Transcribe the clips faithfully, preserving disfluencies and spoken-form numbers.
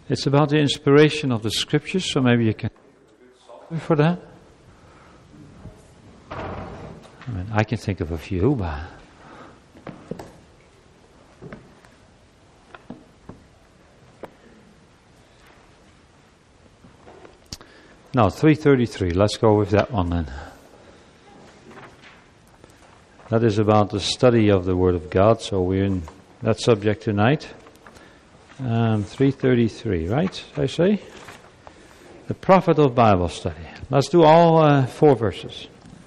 It's about the inspiration of the scriptures, so maybe you can for that. I mean, I can think of a few, but no, three thirty-three. Let's go with that one then. That is about the study of the Word of God, so we're in that subject tonight. Um, three thirty-three, right, I say? The Prophet of Bible Study. Let's do all uh, four verses.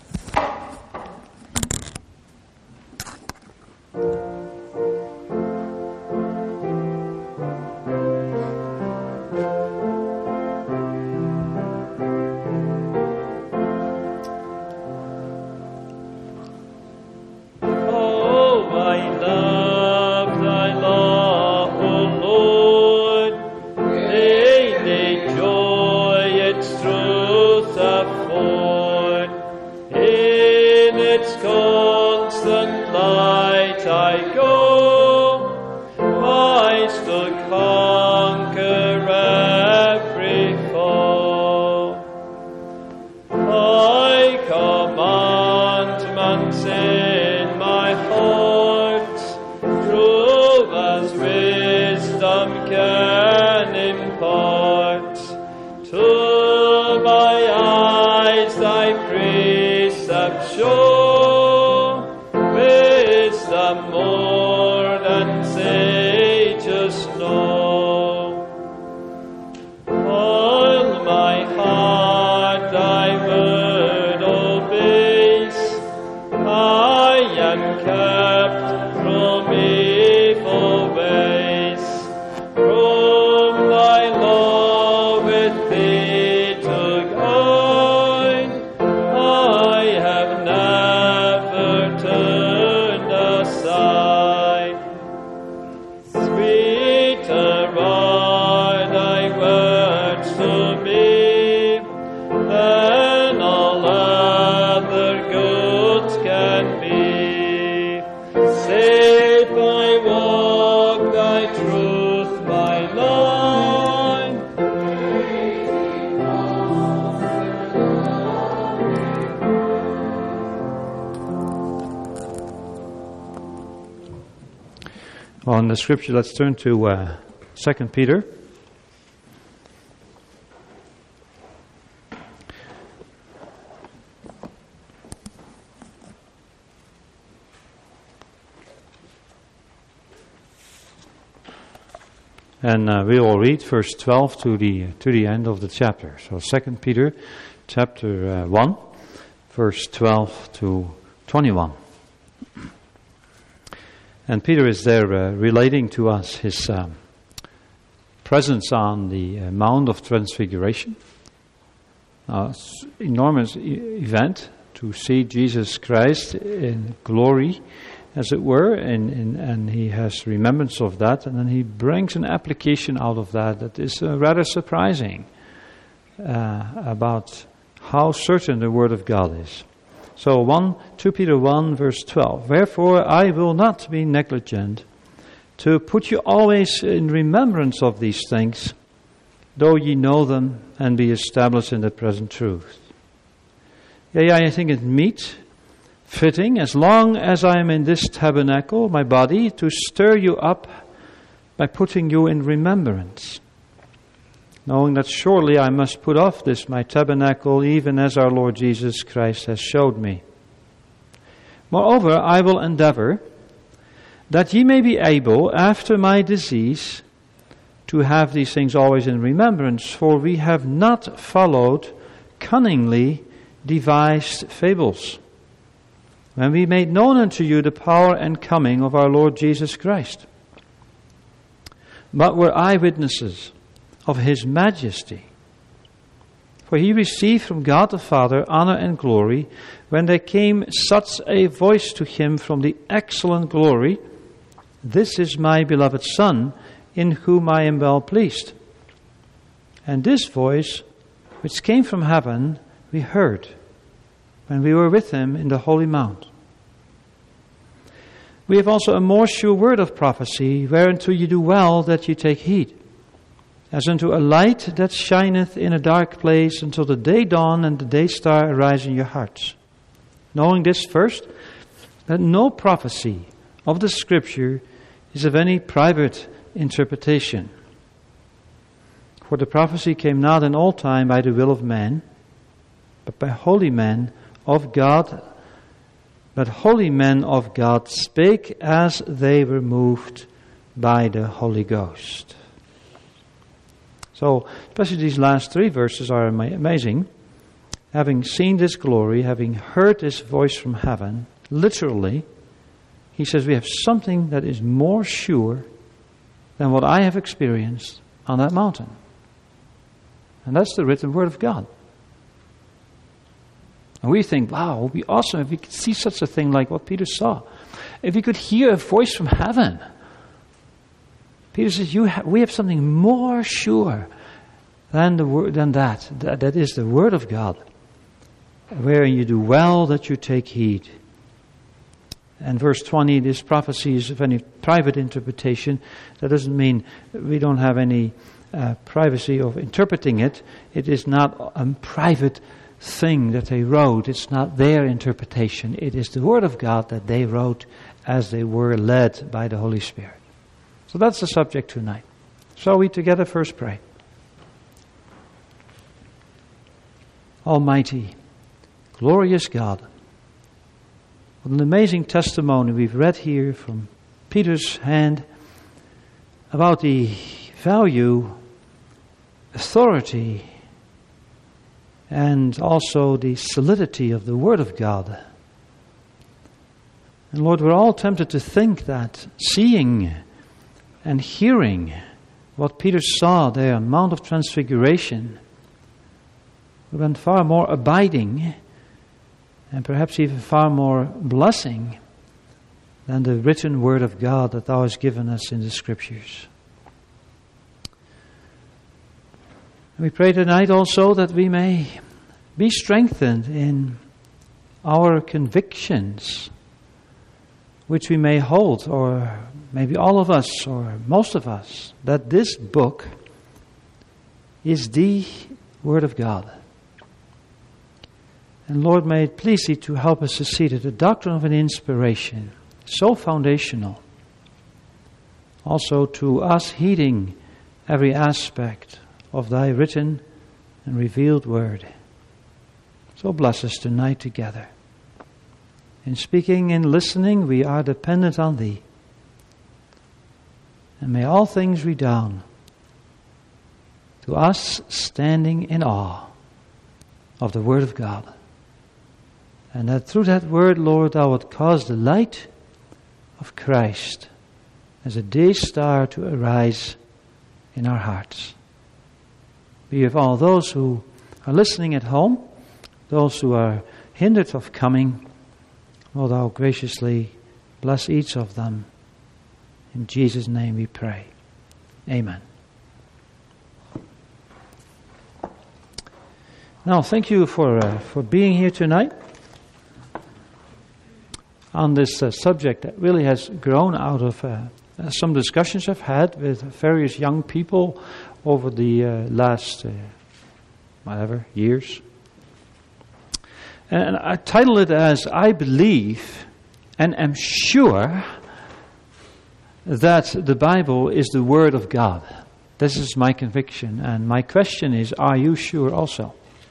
On the scripture, let's turn to uh, Second Peter. And uh, we will read verse twelve to the to the end of the chapter. So Second Peter, chapter uh, one, verse twelve to twenty-one. And Peter is there uh, relating to us his um, presence on the uh, Mount of Transfiguration. Uh, it's an enormous e- event to see Jesus Christ in glory, as it were, and, and, and he has remembrance of that, and then he brings an application out of that that is uh, rather surprising uh, about how certain the Word of God is. So one, Second Peter one, verse twelve. Wherefore I will not be negligent to put you always in remembrance of these things, though ye know them and be established in the present truth. Yea, I think it meet, fitting, as long as I am in this tabernacle, my body, to stir you up by putting you in remembrance, knowing that surely I must put off this my tabernacle, even as our Lord Jesus Christ has showed me. Moreover, I will endeavor that ye may be able, after my decease, to have these things always in remembrance, for we have not followed cunningly devised fables, when we made known unto you the power and coming of our Lord Jesus Christ, but were eyewitnesses of his majesty. For he received from God the Father honor and glory, when there came such a voice to him from the excellent glory, This is my beloved Son, in whom I am well pleased. And this voice, which came from heaven, we heard, when we were with him in the holy mount. We have also a more sure word of prophecy, whereunto you do well that you take heed, as unto a light that shineth in a dark place until the day dawn and the day star arise in your hearts. Knowing this first, that no prophecy of the Scripture is of any private interpretation. For the prophecy came not in all time by the will of man, but by holy men of God. But holy men of God spake as they were moved by the Holy Ghost. So, especially these last three verses are amazing. Having seen this glory, having heard this voice from heaven, literally, he says we have something that is more sure than what I have experienced on that mountain. And that's the written word of God. And we think, wow, it would be awesome if we could see such a thing like what Peter saw. If we could hear a voice from heaven. Peter says, "You ha- we have something more sure than the word than that. that. That is the word of God, wherein you do well that you take heed." And verse twenty, this prophecy is of any private interpretation. That doesn't mean we don't have any uh, privacy of interpreting it. It is not a private thing that they wrote. It's not their interpretation. It is the word of God that they wrote as they were led by the Holy Spirit. So that's the subject tonight. Shall we together first pray? Almighty, glorious God, what an amazing testimony we've read here from Peter's hand about the value, authority, and also the solidity of the Word of God. And Lord, we're all tempted to think that seeing and hearing what Peter saw there on Mount of Transfiguration would have been far more abiding and perhaps even far more blessing than the written Word of God that Thou hast given us in the Scriptures. And we pray tonight also that we may be strengthened in our convictions, which we may hold, or maybe all of us, or most of us, that this book is the Word of God. And Lord, may it please Thee to help us to see that the doctrine of an inspiration, so foundational, also to us heeding every aspect of Thy written and revealed Word. So bless us tonight together. In speaking and listening, we are dependent on Thee. And may all things redound to us standing in awe of the Word of God. And that through that Word, Lord, Thou would cause the light of Christ as a day star to arise in our hearts. Be with all those who are listening at home, those who are hindered of coming. Lord, Thou graciously bless each of them. In Jesus' name we pray. Amen. Now, thank you for uh, for being here tonight on this uh, subject that really has grown out of uh, some discussions I've had with various young people over the uh, last, uh, whatever, years. And I title it as, I believe and am sure that the Bible is the Word of God. This is my conviction. And my question is, are you sure also?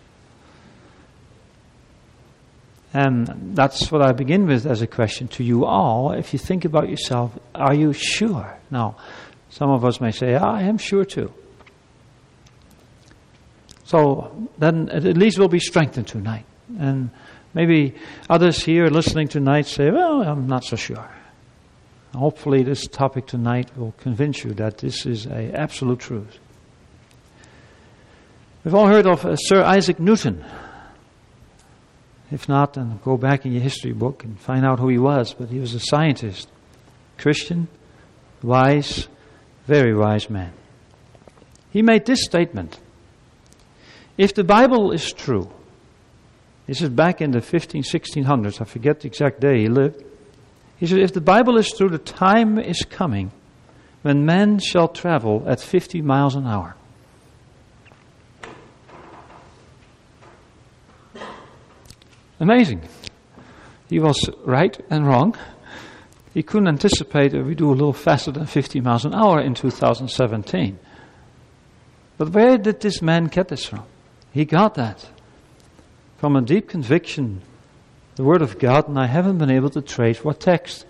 And that's what I begin with as a question to you all. If you think about yourself, are you sure? Now, some of us may say, I am sure too. So then at least we'll be strengthened tonight. And maybe others here listening tonight say, well, I'm not so sure. Hopefully this topic tonight will convince you that this is an absolute truth. We've all heard of uh, Sir Isaac Newton. If not, then go back in your history book and find out who he was. But he was a scientist, Christian, wise, very wise man. He made this statement. If the Bible is true, this is back in the fifteen, sixteen hundreds, I forget the exact day he lived. He said, if the Bible is true, the time is coming when men shall travel at fifty miles an hour. Amazing. He was right and wrong. He couldn't anticipate that we do a little faster than fifty miles an hour in two thousand seventeen. But where did this man get this from? He got that from a deep conviction, the Word of God, and I haven't been able to trace what text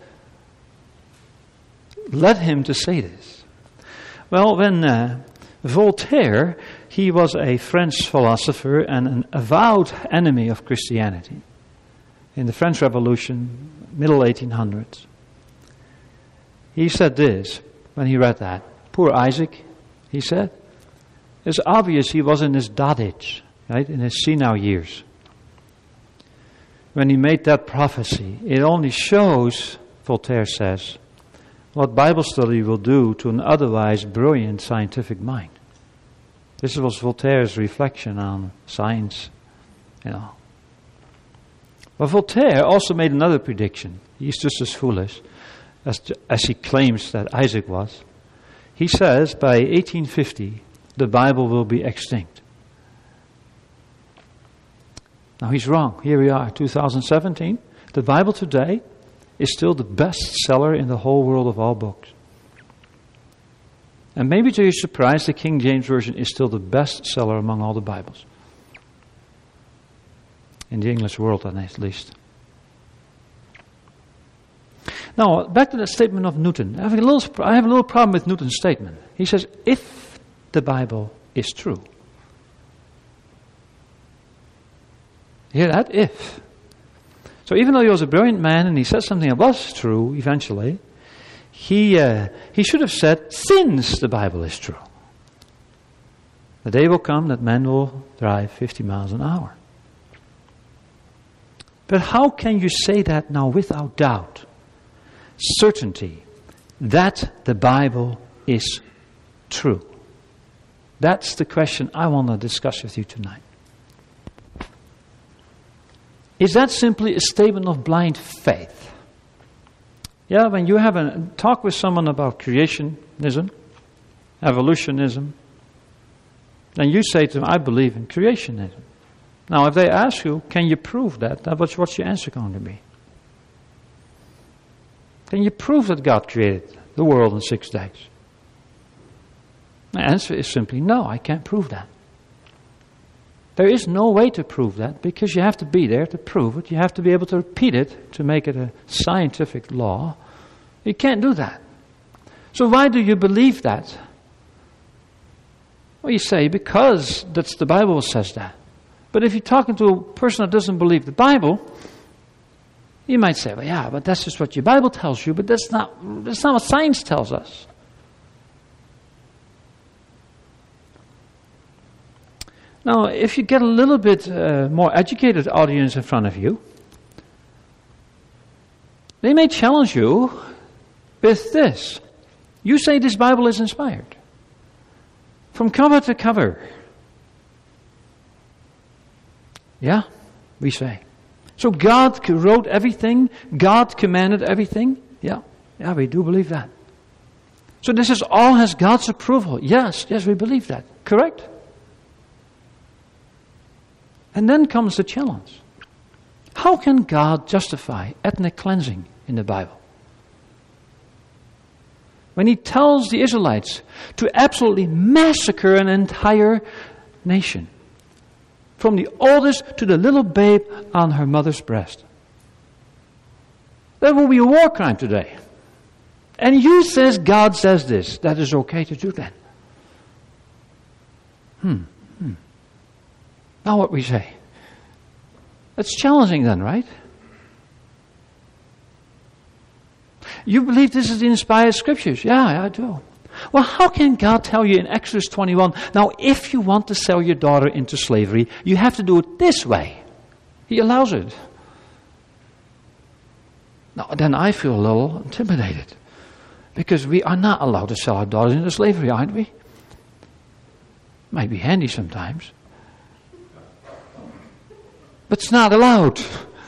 led him to say this. Well, when uh, Voltaire, he was a French philosopher and an avowed enemy of Christianity in the French Revolution, middle eighteen hundreds. He said this when he read that. Poor Isaac, he said. It's obvious he was in his dotage, right, in his senile years. When he made that prophecy, it only shows, Voltaire says, what Bible study will do to an otherwise brilliant scientific mind. This was Voltaire's reflection on science, you know. But Voltaire also made another prediction. He's just as foolish as, as he claims that Isaac was. He says by eighteen fifty, the Bible will be extinct. Now he's wrong. Here we are, two thousand seventeen. The Bible today is still the best seller in the whole world of all books. And maybe to your surprise, the King James Version is still the best seller among all the Bibles. In the English world, at least. Now, back to the statement of Newton. I have a little, I have a little problem with Newton's statement. He says, if the Bible is true. You hear that? If. So even though he was a brilliant man and he said something that was true eventually, he uh, he should have said, since the Bible is true. The day will come that men will drive fifty miles an hour. But how can you say that now without doubt? Certainty that the Bible is true. That's the question I want to discuss with you tonight. Is that simply a statement of blind faith? Yeah, when you have a talk with someone about creationism, evolutionism, then you say to them, I believe in creationism. Now, if they ask you, can you prove that? What's, what's your answer going to be? Can you prove that God created the world in six days? The answer is simply no, I can't prove that. There is no way to prove that because you have to be there to prove it. You have to be able to repeat it to make it a scientific law. You can't do that. So why do you believe that? Well, you say, because that's the Bible says that. But if you're talking to a person that doesn't believe the Bible, you might say, well, yeah, but that's just what your Bible tells you, but that's not, that's not what science tells us. Now, if you get a little bit uh, more educated audience in front of you, they may challenge you with this. You say this Bible is inspired. From cover to cover. Yeah, we say. So God wrote everything. God commanded everything. Yeah, yeah, we do believe that. So this is all has God's approval. Yes, yes, we believe that. Correct? And then comes the challenge. How can God justify ethnic cleansing in the Bible? When he tells the Israelites to absolutely massacre an entire nation. From the oldest to the little babe on her mother's breast. That will be a war crime today. And you says God says this. That is okay to do that. Hmm. hmm. Now what we say. That's challenging then, right? You believe this is the inspired scriptures? Yeah, I do. Well, how can God tell you in Exodus twenty-one, now if you want to sell your daughter into slavery, you have to do it this way. He allows it. Now, then I feel a little intimidated. Because we are not allowed to sell our daughters into slavery, aren't we? Might be handy sometimes. But it's not allowed.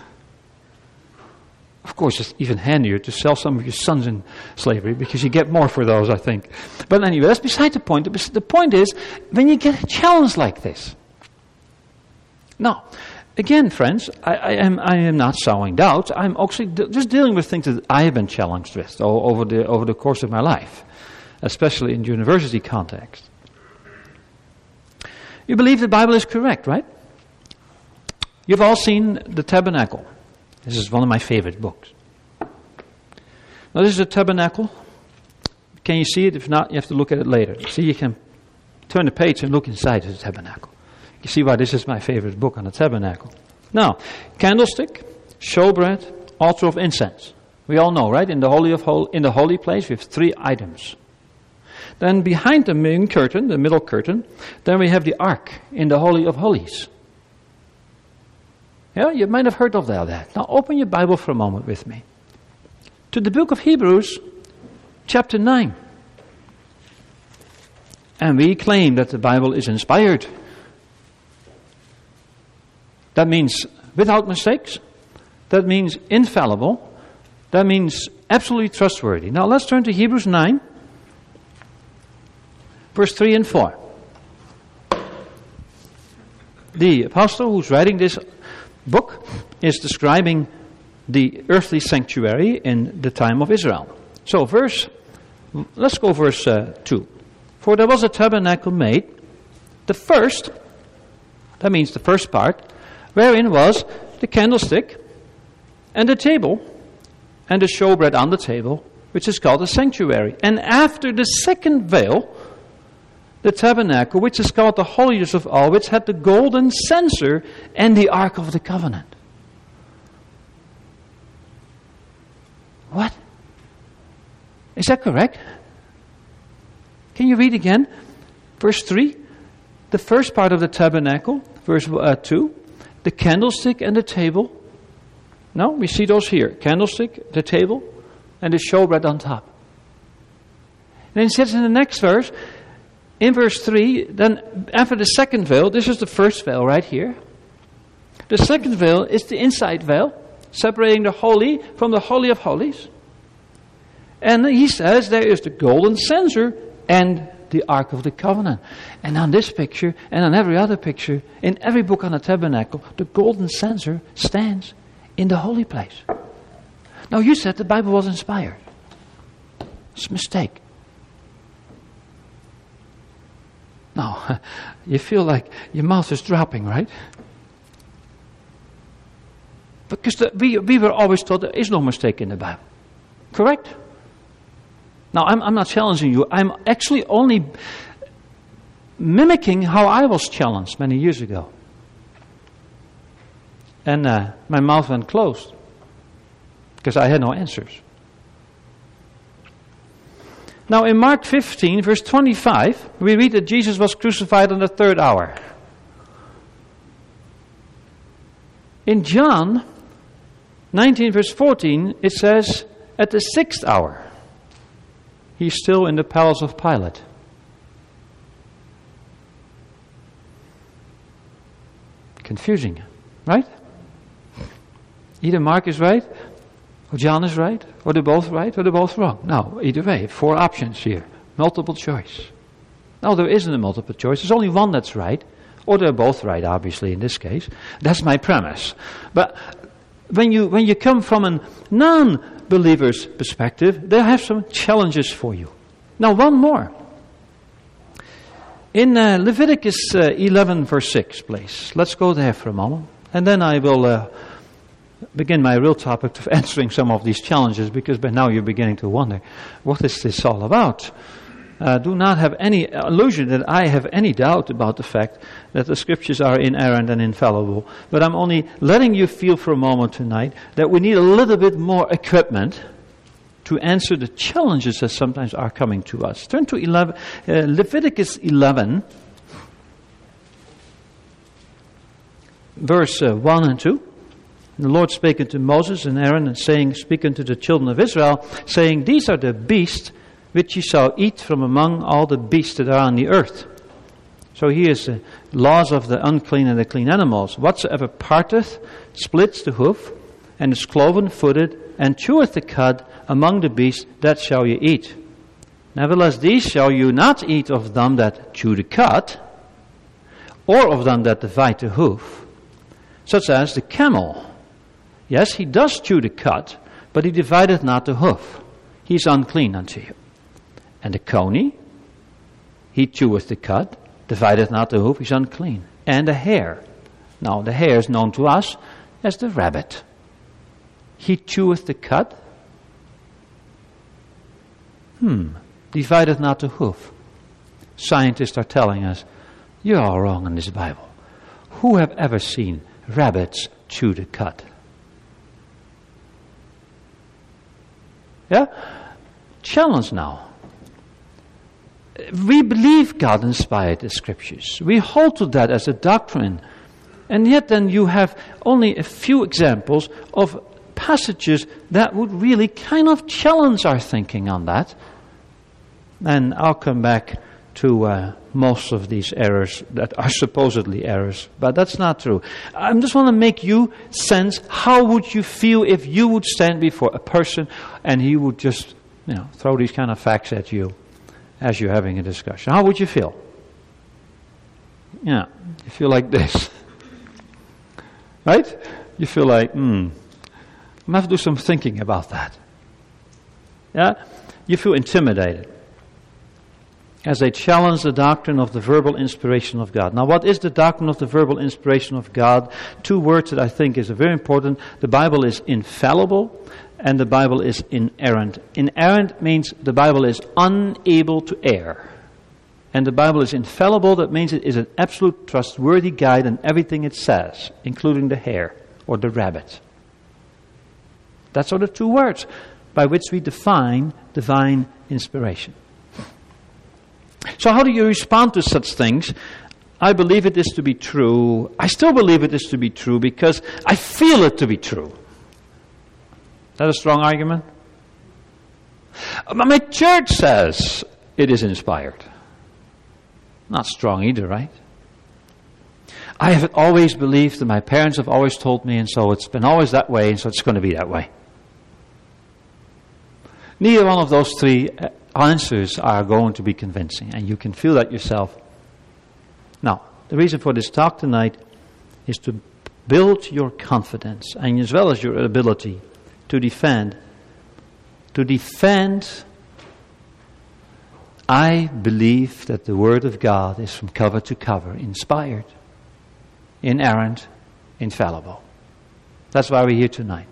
Of course, it's even handier to sell some of your sons in slavery because you get more for those, I think. But anyway, that's beside the point. The point is, when you get a challenge like this. Now, again, friends, I, I am I am not sowing doubt. I'm actually d- just dealing with things that I have been challenged with o- over the over the course of my life, especially in university context. You believe the Bible is correct, right? You've all seen the Tabernacle. This is one of my favorite books. Now, this is a tabernacle. Can you see it? If not, you have to look at it later. See, you can turn the page and look inside the tabernacle. You see why this is my favorite book on the tabernacle. Now, candlestick, showbread, altar of incense. We all know, right? In the holy of hol- in the holy place, we have three items. Then behind the main curtain, the middle curtain, then we have the ark in the Holy of Holies. Yeah, you might have heard of that. Now open your Bible for a moment with me. To the book of Hebrews, chapter nine. And we claim that the Bible is inspired. That means without mistakes. That means infallible. That means absolutely trustworthy. Now let's turn to Hebrews nine. Verse three and four. The apostle who's writing this book is describing the earthly sanctuary in the time of Israel. So verse, let's go verse uh, two. For there was a tabernacle made, the first, that means the first part, wherein was the candlestick and the table and the showbread on the table, which is called the sanctuary. And after the second veil, the tabernacle, which is called the holiest of all, which had the golden censer and the ark of the covenant. What? Is that correct? Can you read again? Verse three, the first part of the tabernacle, verse uh, two, the candlestick and the table. No, we see those here. Candlestick, the table, and the showbread on top. And then it says in the next verse, in verse three, then after the second veil, this is the first veil right here. The second veil is the inside veil, separating the holy from the holy of holies. And he says there is the golden censer and the ark of the covenant. And on this picture, and on every other picture, in every book on the tabernacle, the golden censer stands in the holy place. Now you said the Bible was inspired. It's a mistake. Now, you feel like your mouth is dropping, right? Because the, we, we were always taught there is no mistake in the Bible. Correct? Now, I'm, I'm not challenging you. I'm actually only mimicking how I was challenged many years ago. And uh, my mouth went closed because I had no answers. Now in Mark fifteen, verse twenty-five, we read that Jesus was crucified on the third hour. In John nineteen, verse fourteen, it says, at the sixth hour, he's still in the palace of Pilate. Confusing, right? Either Mark is right, or John is right, or they're both right, or they're both wrong. No, either way, four options here. Multiple choice. No, there isn't a multiple choice. There's only one that's right, or they're both right, obviously, in this case. That's my premise. But when you when you come from a non-believer's perspective, they have some challenges for you. Now, one more. In uh, Leviticus uh, eleven, verse six, please. Let's go there for a moment. And then I will Uh, begin my real topic of answering some of these challenges, because by now you're beginning to wonder, what is this all about? Uh, do not have any illusion that I have any doubt about the fact that the scriptures are inerrant and infallible, but I'm only letting you feel for a moment tonight that we need a little bit more equipment to answer the challenges that sometimes are coming to us. Turn to eleven, uh, Leviticus eleven, verse uh, one and two. The Lord spake unto Moses and Aaron, and saying, speak unto the children of Israel, saying, these are the beasts which ye shall eat from among all the beasts that are on the earth. So here is the laws of the unclean and the clean animals. Whatsoever parteth, splits the hoof, and is cloven-footed, and cheweth the cud among the beasts, that shall ye eat. Nevertheless, these shall you not eat of them that chew the cud, or of them that divide the hoof. such as the camel. Yes, he does chew the cud, but he divideth not the hoof. He is unclean unto you. And the coney, he cheweth the cud, divideth not the hoof, he is unclean. And the hare. Now, the hare is known to us as the rabbit. He cheweth the cud. Hmm. Divideth not the hoof. Scientists are telling us, you're all wrong in this Bible. Who have ever seen rabbits chew the cud? Yeah? Challenge now. We believe God inspired the Scriptures. We hold to that as a doctrine. And yet then you have only a few examples of passages that would really kind of challenge our thinking on that. And I'll come back to uh, most of these errors that are supposedly errors, but that's not true. I just want to make you sense, how would you feel if you would stand before a person and he would just, you know, throw these kind of facts at you as you're having a discussion? How would you feel? Yeah, you feel like this. Right? You feel like, hmm, I'm going to have to do some thinking about that. Yeah? You feel intimidated as they challenge the doctrine of the verbal inspiration of God. Now, what is the doctrine of the verbal inspiration of God? Two words that I think is very important. The Bible is infallible, and the Bible is inerrant. Inerrant means the Bible is unable to err. And the Bible is infallible, that means it is an absolute trustworthy guide in everything it says, including the hare or the rabbit. That's are the two words by which we define divine inspiration. So how do you respond to such things? I believe it is to be true. I still believe it is to be true because I feel it to be true. Is that a strong argument? My church says it is inspired. Not strong either, right? I have always believed, and my parents have always told me, and so it's been always that way, and so it's going to be that way. Neither one of those three answers are going to be convincing, and you can feel that yourself. Now, the reason for this talk tonight is to build your confidence, and as well as your ability to defend. To defend, I believe that the Word of God is from cover to cover, inspired, inerrant, infallible. That's why we're here tonight.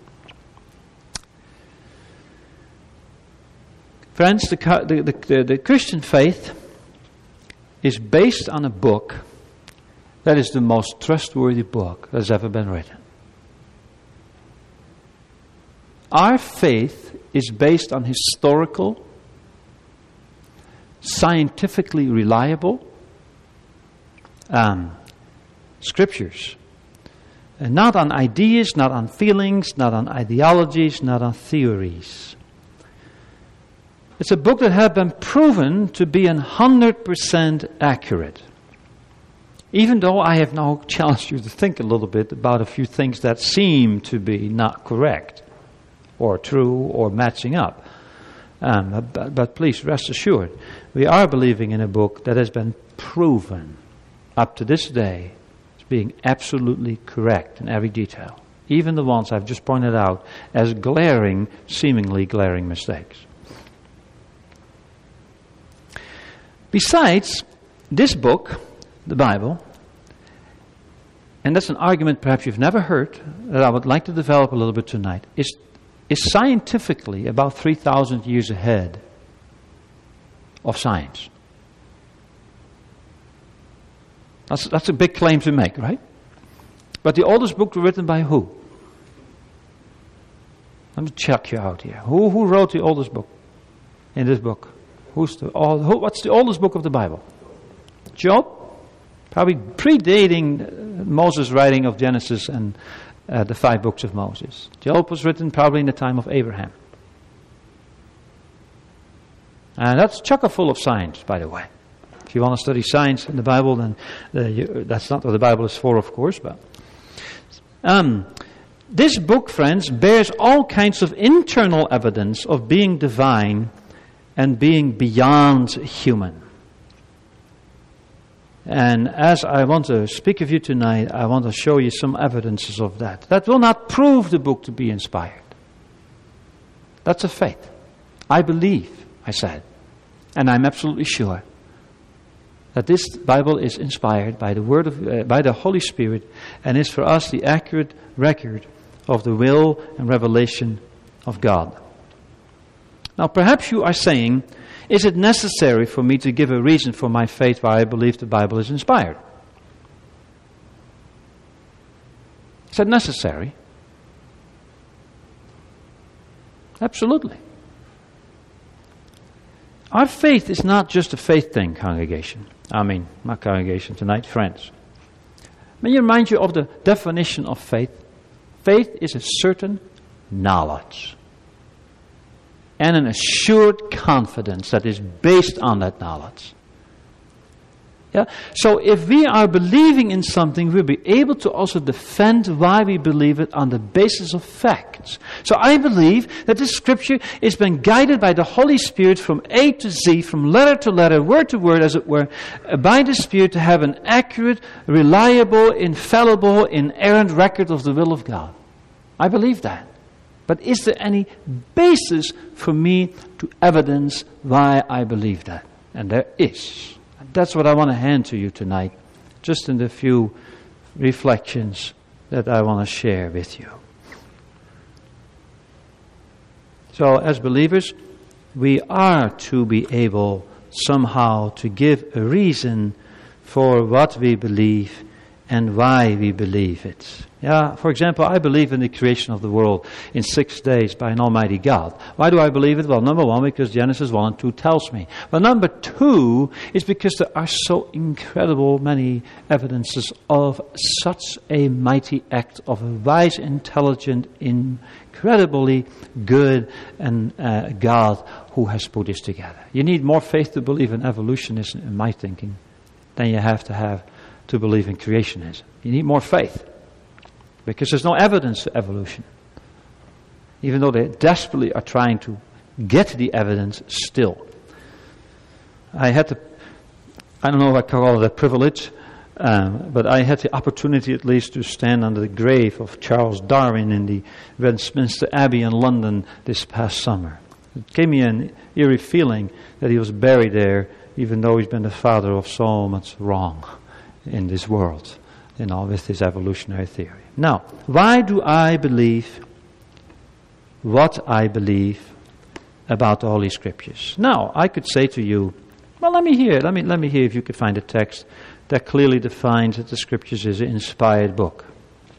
Friends, the, the, the, the Christian faith is based on a book that is the most trustworthy book that has ever been written. Our faith is based on historical, scientifically reliable um, scriptures. And not on ideas, not on feelings, not on ideologies, not on theories. It's a book that has been proven to be one hundred percent accurate. Even though I have now challenged you to think a little bit about a few things that seem to be not correct, or true, or matching up. Um, but, but please rest assured, we are believing in a book that has been proven up to this day as being absolutely correct in every detail. Even the ones I've just pointed out as glaring, seemingly glaring mistakes. Besides, this book, the Bible, and that's an argument perhaps you've never heard, that I would like to develop a little bit tonight, is, is scientifically about three thousand years ahead of science. That's, that's a big claim to make, right? But the oldest book written by who? Let me check you out here. Who, who wrote the oldest book in this book? Who's the, all, who, what's the oldest book of the Bible? Job? Probably predating Moses' writing of Genesis and uh, the five books of Moses. Job was written probably in the time of Abraham. And that's chock full of science, by the way. If you want to study science in the Bible, then uh, you, that's not what the Bible is for, of course. But um, this book, friends, bears all kinds of internal evidence of being divine and being beyond human. And as I want to speak of you tonight, I want to show you some evidences of that. That will not prove the book to be inspired. That's a faith. I believe, I said, and I'm absolutely sure that this Bible is inspired by the word of, uh, by the Holy Spirit, and is for us the accurate record of the will and revelation of God. Now, perhaps you are saying, is it necessary for me to give a reason for my faith why I believe the Bible is inspired? Is that necessary? Absolutely. Our faith is not just a faith thing, congregation. I mean, my congregation tonight, friends. May I remind you of the definition of faith? Faith is a certain knowledge and an assured confidence that is based on that knowledge. Yeah? So if we are believing in something, we'll be able to also defend why we believe it on the basis of facts. So I believe that this scripture has been guided by the Holy Spirit from A to Z, from letter to letter, word to word, as it were, by the Spirit to have an accurate, reliable, infallible, inerrant record of the will of God. I believe that. But is there any basis for me to evidence why I believe that? And there is. That's what I want to hand to you tonight, just in the few reflections that I want to share with you. So, as believers, we are to be able somehow to give a reason for what we believe and why we believe it. Yeah, for example, I believe in the creation of the world in six days by an almighty God. Why do I believe it? Well, number one, because Genesis one and two tells me. But number two is because there are so incredible many evidences of such a mighty act of a wise, intelligent, incredibly good and uh, God who has put this together. You need more faith to believe in evolutionism, in my thinking, than you have to have to believe in creationism. You need more faith. Because there's no evidence to evolution. Even though they desperately are trying to get the evidence still. I had the, I don't know if I call it a privilege, um, but I had the opportunity at least to stand under the grave of Charles Darwin in the Westminster Abbey in London this past summer. It gave me an eerie feeling that he was buried there, even though he's been the father of so much wrong in this world, you know, with his evolutionary theory. Now, why do I believe what I believe about the Holy Scriptures? Now, I could say to you, well, let me hear, let me let me hear if you could find a text that clearly defines that the Scriptures is an inspired book.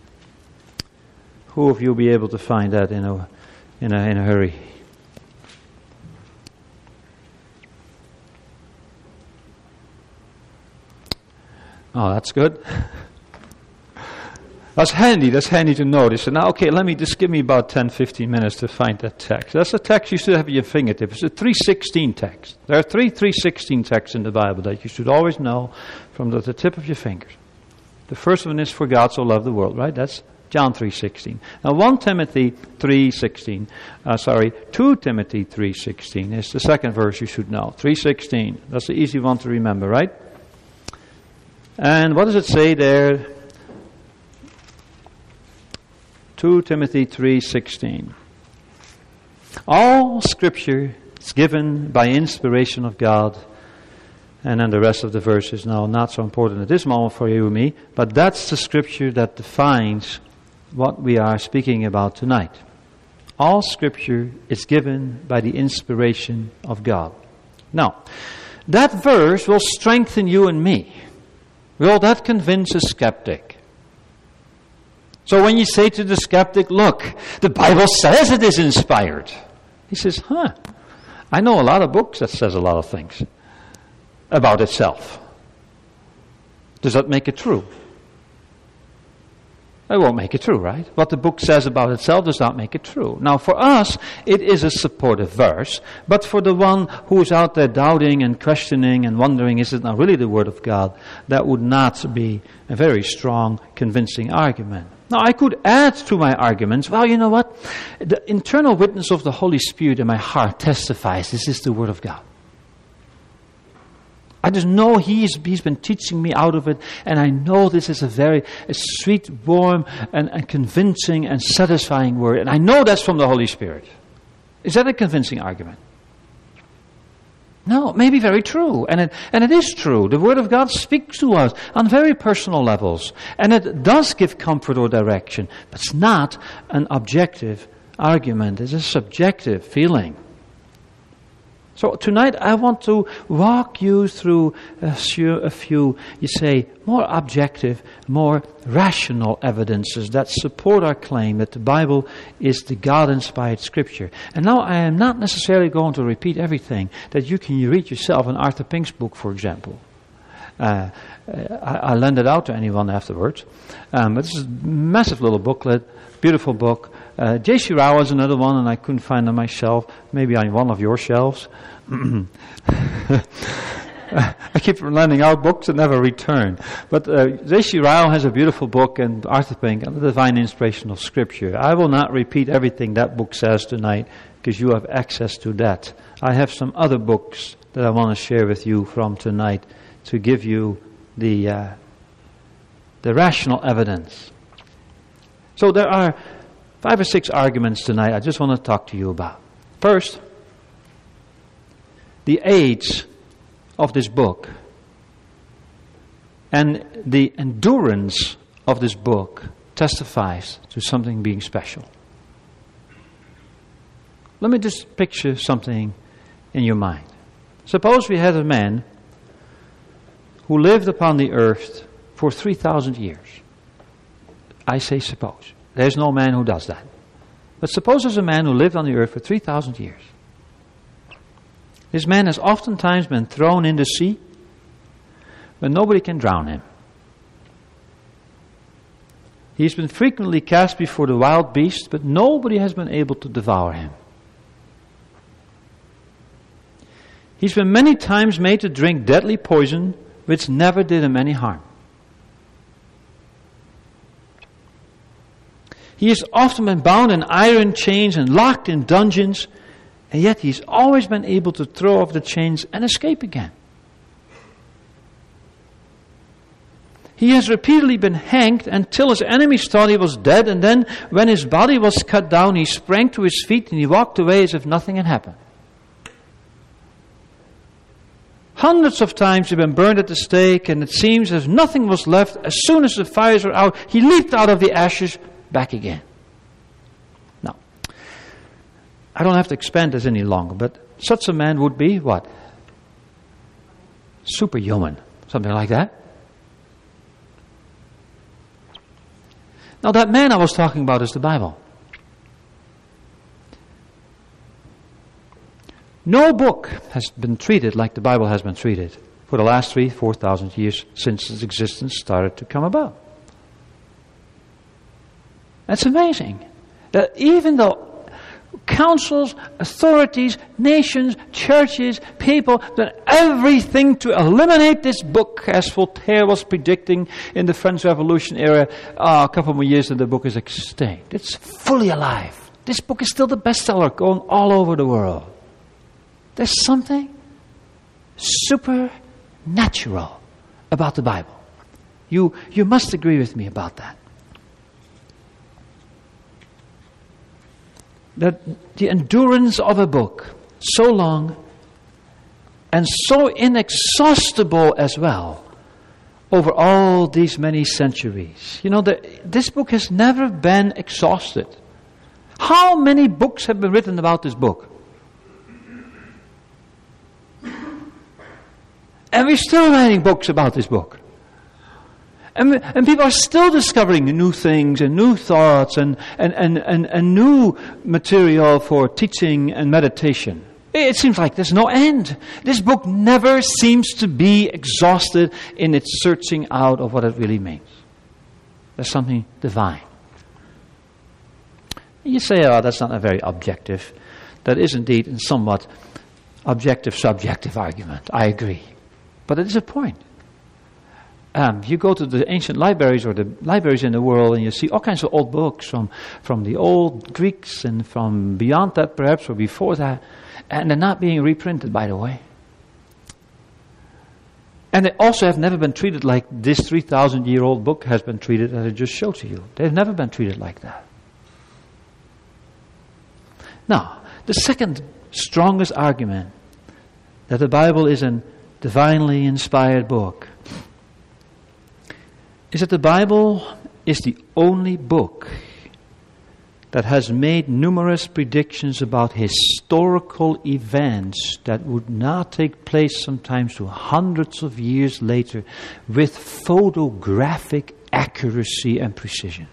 Who of you will be able to find that in a in a in a hurry? Oh, that's good. That's handy. That's handy to notice. So now, okay, let me just give me about ten, fifteen minutes to find that text. That's a text you should have at your fingertips. It's a three sixteen text. There are three three sixteen texts in the Bible that you should always know from the, the tip of your fingers. The first one is, for God so loved the world, right? That's John three sixteen. Now, First Timothy three sixteen, uh, sorry, Second Timothy three sixteen is the second verse you should know. three sixteen. That's the easy one to remember, right? And what does it say there? Second Timothy three sixteen. All Scripture is given by inspiration of God. And then the rest of the verse is now not so important at this moment for you and me, but that's the Scripture that defines what we are speaking about tonight. All Scripture is given by the inspiration of God. Now, that verse will strengthen you and me. Will that convince a skeptic? So when you say to the skeptic, look, the Bible says it is inspired. He says, huh, I know a lot of books that says a lot of things about itself. Does that make it true? It won't make it true, right? What the book says about itself does not make it true. Now, for us, it is a supportive verse. But for the one who is out there doubting and questioning and wondering, is it not really the Word of God? That would not be a very strong, convincing argument. Now, I could add to my arguments, well, you know what? The internal witness of the Holy Spirit in my heart testifies this is the Word of God. I just know he's, he's been teaching me out of it, and I know this is a very a sweet, warm, and, and convincing and satisfying word, and I know that's from the Holy Spirit. Is that a convincing argument? No, it may be very true, and it, and it is true. The Word of God speaks to us on very personal levels, and it does give comfort or direction, but it's not an objective argument. It's a subjective feeling. So tonight I want to walk you through a few, a few, you say, more objective, more rational evidences that support our claim that the Bible is the God-inspired Scripture. And now I am not necessarily going to repeat everything that you can read yourself in Arthur Pink's book, for example. Uh, I, I lend it out to anyone afterwards. Um, but this is a massive little booklet, beautiful book. Uh, J C Rao is another one, and I couldn't find it on my shelf. Maybe on one of your shelves. I keep lending out books and never return. But uh, J C Rao has a beautiful book, and Arthur Pink, The Divine Inspiration of Scripture. I will not repeat everything that book says tonight, because you have access to that. I have some other books that I want to share with you from tonight to give you the uh, the rational evidence. So there are five or six arguments tonight I just want to talk to you about. First, the age of this book and the endurance of this book testifies to something being special. Let me just picture something in your mind. Suppose we had a man who lived upon the earth for three thousand years. I say suppose. There's no man who does that. But suppose there's a man who lived on the earth for three thousand years. This man has oftentimes been thrown in the sea, but nobody can drown him. He's been frequently cast before the wild beasts, but nobody has been able to devour him. He's been many times made to drink deadly poison, which never did him any harm. He has often been bound in iron chains and locked in dungeons, and yet he's always been able to throw off the chains and escape again. He has repeatedly been hanged until his enemies thought he was dead, and then when his body was cut down, he sprang to his feet and he walked away as if nothing had happened. Hundreds of times he'd been burned at the stake, and it seems as if nothing was left. As soon as the fires were out, he leaped out of the ashes back again. Now, I don't have to expand this any longer, but such a man would be what? Superhuman. Something like that. Now, that man I was talking about is the Bible. No book has been treated like the Bible has been treated for the last three, four thousand years since its existence started to come about. That's amazing. That even though councils, authorities, nations, churches, people done everything to eliminate this book, as Voltaire was predicting in the French Revolution era, uh, a couple more years and the book is extinct. It's fully alive. This book is still the bestseller going all over the world. There's something supernatural about the Bible. You, you must agree with me about that. That the endurance of a book, so long and so inexhaustible as well, over all these many centuries. You know, the, this book has never been exhausted. How many books have been written about this book? And we're still writing books about this book. And, and people are still discovering new things and new thoughts and, and, and, and, and new material for teaching and meditation. It seems like there's no end. This book never seems to be exhausted in its searching out of what it really means. There's something divine. You say, oh, that's not a very objective. That is indeed a somewhat objective, subjective argument. I agree. But it is a point. Um, you go to the ancient libraries or the libraries in the world and you see all kinds of old books from, from the old Greeks and from beyond that perhaps or before that. And they're not being reprinted, by the way. And they also have never been treated like this three thousand year old book has been treated, as I just showed to you. They've never been treated like that. Now, the second strongest argument that the Bible is a divinely inspired book is that the Bible is the only book that has made numerous predictions about historical events that would not take place sometimes to hundreds of years later with photographic accuracy and precision.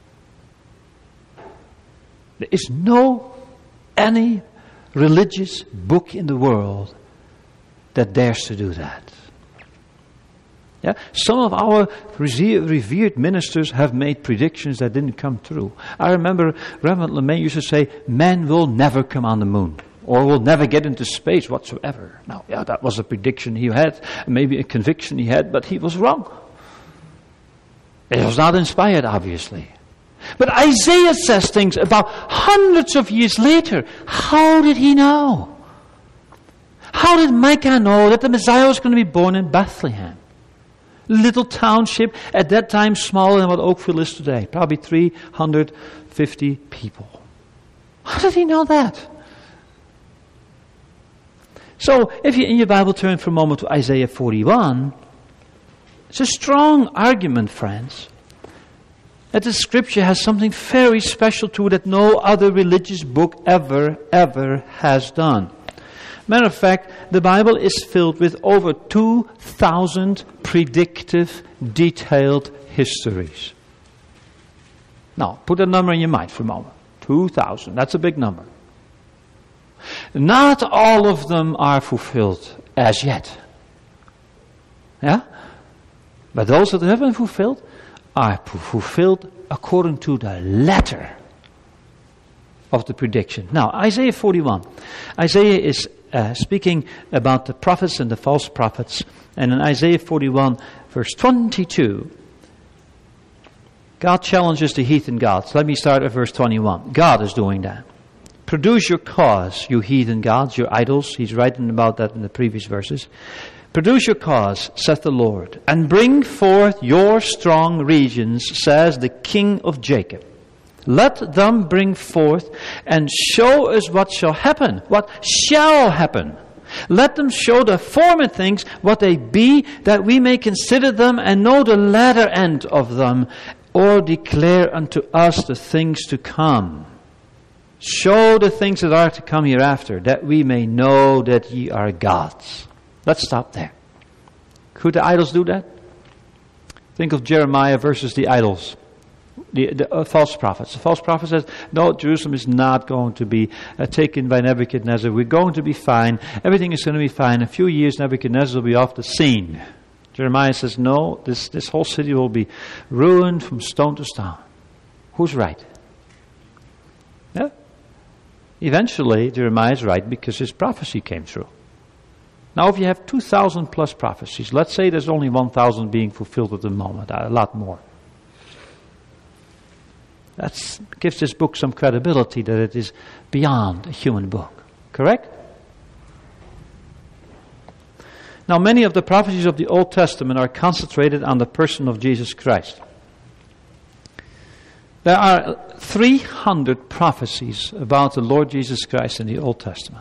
There is no any religious book in the world that dares to do that. Yeah? Some of our revered ministers have made predictions that didn't come true. I remember Reverend LeMay used to say, man will never come on the moon, or will never get into space whatsoever. Now, yeah, that was a prediction he had, maybe a conviction he had, but he was wrong. It was not inspired, obviously. But Isaiah says things about hundreds of years later. How did he know? How did Micah know that the Messiah was going to be born in Bethlehem? Little township, at that time smaller than what Oakville is today. Probably three hundred fifty people. How did he know that? So, if you in your Bible turn for a moment to Isaiah forty-one, it's a strong argument, friends, that the Scripture has something very special to it that no other religious book ever, ever has done. Matter of fact, the Bible is filled with over two thousand predictive, detailed histories. Now, put a number in your mind for a moment. two thousand, that's a big number. Not all of them are fulfilled as yet. Yeah? But those that have been fulfilled are fulfilled according to the letter of the prediction. Now, Isaiah forty-one. Isaiah is uh, speaking about the prophets and the false prophets. And in Isaiah forty-one, verse twenty-two, God challenges the heathen gods. Let me start at verse twenty-one. God is doing that. Produce your cause, you heathen gods, your idols. He's writing about that in the previous verses. Produce your cause, saith the Lord, and bring forth your strong regions, says the King of Jacob. Let them bring forth and show us what shall happen. What shall happen? Let them show the former things, what they be, that we may consider them and know the latter end of them, or declare unto us the things to come. Show the things that are to come hereafter, that we may know that ye are gods. Let's stop there. Could the idols do that? Think of Jeremiah versus the idols. The, the uh, false prophets. The false prophet says, no, Jerusalem is not going to be uh, taken by Nebuchadnezzar. We're going to be fine. Everything is going to be fine. In a few years, Nebuchadnezzar will be off the scene. Jeremiah says, no, this, this whole city will be ruined from stone to stone. Who's right? Yeah? Eventually, Jeremiah is right because his prophecy came true. Now, if you have two thousand plus prophecies, let's say there's only one thousand being fulfilled at the moment, a lot more. That gives this book some credibility that it is beyond a human book. Correct? Now, many of the prophecies of the Old Testament are concentrated on the person of Jesus Christ. There are three hundred prophecies about the Lord Jesus Christ in the Old Testament.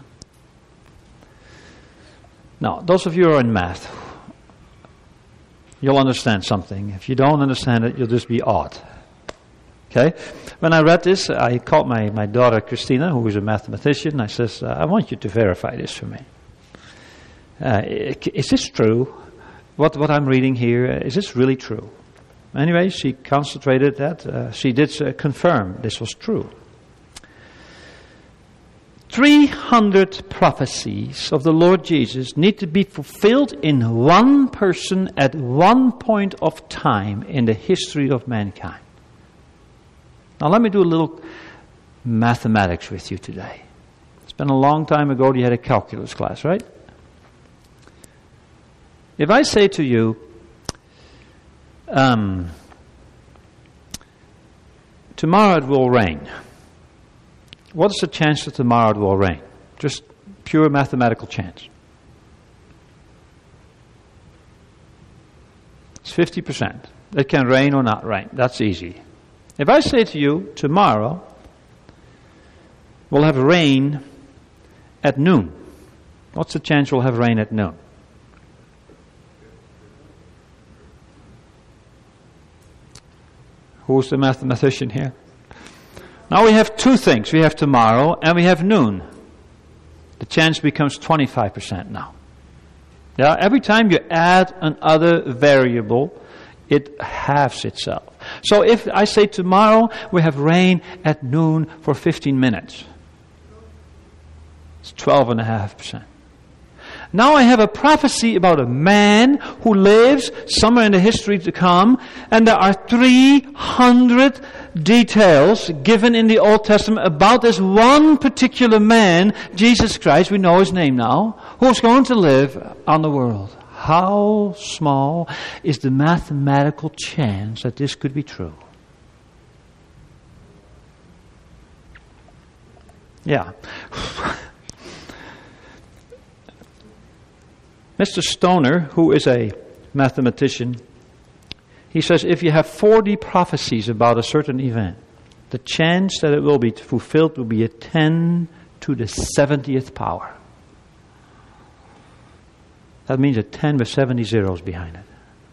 Now, those of you who are in math, you'll understand something. If you don't understand it, you'll just be awed. Okay? When I read this, I called my, my daughter Christina, who is a mathematician. I says, uh, I want you to verify this for me. Uh, is this true? What what I'm reading here, is this really true? Anyway, she concentrated that. Uh, she did uh, confirm this was true. three hundred prophecies of the Lord Jesus need to be fulfilled in one person at one point of time in the history of mankind. Now let me do a little mathematics with you today. It's been a long time ago you had a calculus class, right? If I say to you, um, tomorrow it will rain. What is the chance that tomorrow it will rain? Just pure mathematical chance. It's fifty percent. It can rain or not rain. That's easy. If I say to you, tomorrow we'll have rain at noon, what's the chance we'll have rain at noon? Who's the mathematician here? Now we have two things. We have tomorrow and we have noon. The chance becomes twenty-five percent now. Yeah, every time you add another variable, it halves itself. So if I say tomorrow we have rain at noon for fifteen minutes, it's twelve point five percent. Now I have a prophecy about a man who lives somewhere in the history to come, and there are three hundred details given in the Old Testament about this one particular man, Jesus Christ, we know his name now, who's going to live on the world. How small is the mathematical chance that this could be true? Yeah. Mister Stoner, who is a mathematician, he says if you have forty prophecies about a certain event, the chance that it will be fulfilled will be a ten to the seventieth power. That means a ten with seventy zeros behind it.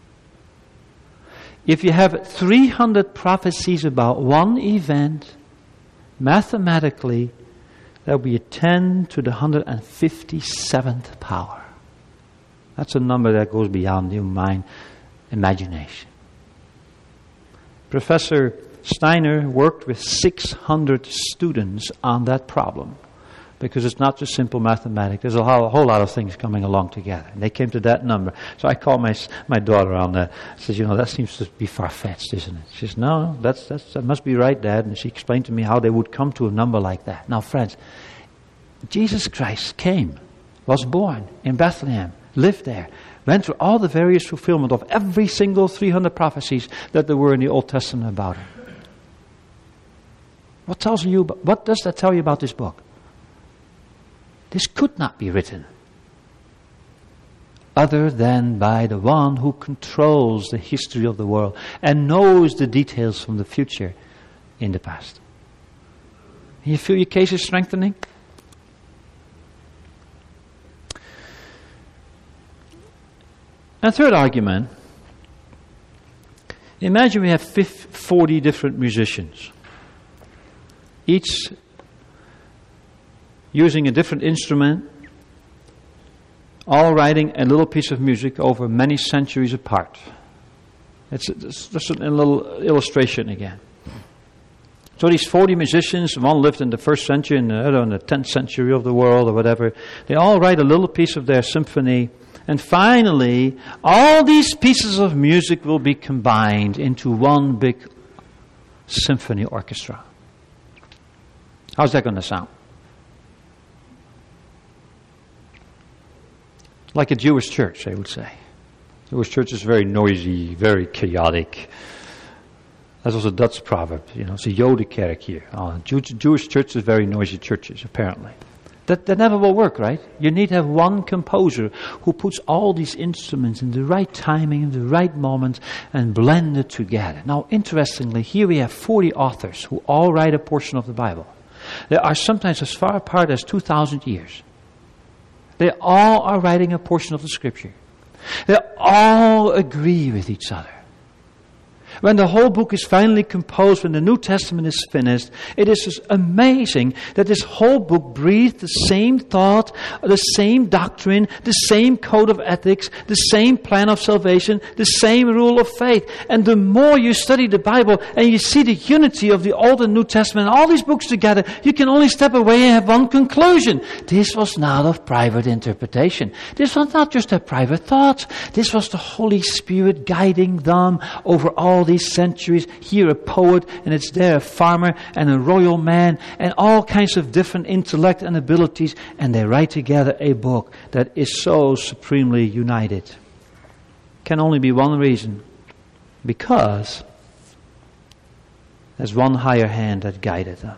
If you have three hundred prophecies about one event, mathematically, that will be a ten to the one hundred fifty-seventh power. That's a number that goes beyond your mind imagination. Professor Steiner worked with six hundred students on that problem, because it's not just simple mathematics. There's a whole, a whole lot of things coming along together. And they came to that number. So I called my my daughter on that. I said, you know, that seems to be far-fetched, isn't it? She says, no, that's, that's, that must be right, Dad. And she explained to me how they would come to a number like that. Now, friends, Jesus Christ came, was born in Bethlehem, lived there, went through all the various fulfillment of every single three hundred prophecies that there were in the Old Testament about him. What tells you? What does that tell you about this book? This could not be written other than by the one who controls the history of the world and knows the details from the future in the past. You feel your case is strengthening? And third argument, imagine we have forty different musicians, each using a different instrument, all writing a little piece of music over many centuries apart. It's just a little illustration again. So these forty musicians, one lived in the first century and the other in the tenth century of the world or whatever, they all write a little piece of their symphony. And finally, all these pieces of music will be combined into one big symphony orchestra. How's that going to sound? Like a Jewish church, they would say. Jewish church is very noisy, very chaotic. That was a Dutch proverb, you know, it's a Jodenkerk here. Oh, Jew- Jewish churches are very noisy churches, apparently. That, that never will work, right? You need to have one composer who puts all these instruments in the right timing, in the right moment, and blend it together. Now, interestingly, here we have forty authors who all write a portion of the Bible. They are sometimes as far apart as two thousand years. They all are writing a portion of the Scripture. They all agree with each other. When the whole book is finally composed, when the New Testament is finished, it is just amazing that this whole book breathed the same thought, the same doctrine, the same code of ethics, the same plan of salvation, the same rule of faith. And the more you study the Bible and you see the unity of the Old and New Testament, all these books together, you can only step away and have one conclusion. This was not of private interpretation. This was not just their private thoughts. This was the Holy Spirit guiding them over all these centuries. Here a poet, and it's there a farmer and a royal man and all kinds of different intellect and abilities, and they write together a book that is so supremely united. Can only be one reason: because there's one higher hand that guided them.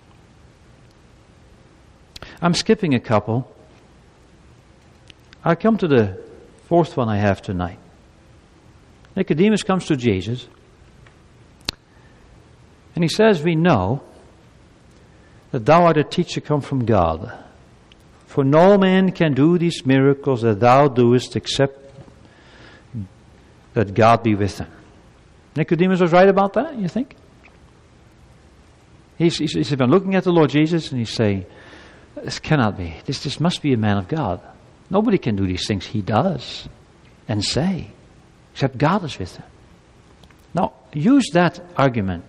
I'm skipping a couple. I come to the fourth one I have tonight. Nicodemus comes to Jesus, and he says, we know that thou art a teacher come from God. For no man can do these miracles that thou doest except that God be with him. Nicodemus was right about that, you think? He's, he's, he's been looking at the Lord Jesus and he's saying, this cannot be. This, this must be a man of God. Nobody can do these things he does and say, except God is with him. Now, use that argument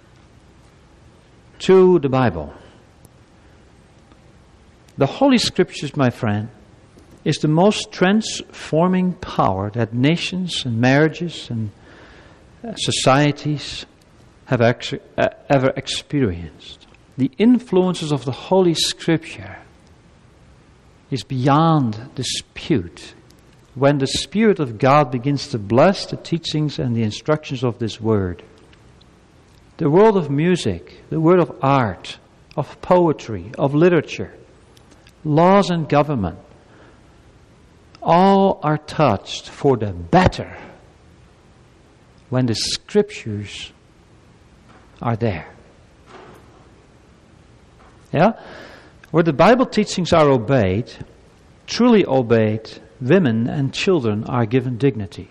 to the Bible. The Holy Scriptures, my friend, is the most transforming power that nations and marriages and societies have ex- uh, ever experienced. The influences of the Holy Scripture is beyond dispute. When the Spirit of God begins to bless the teachings and the instructions of this Word, the world of music, the world of art, of poetry, of literature, laws and government, all are touched for the better when the Scriptures are there. Yeah? Where the Bible teachings are obeyed, truly obeyed, women and children are given dignity.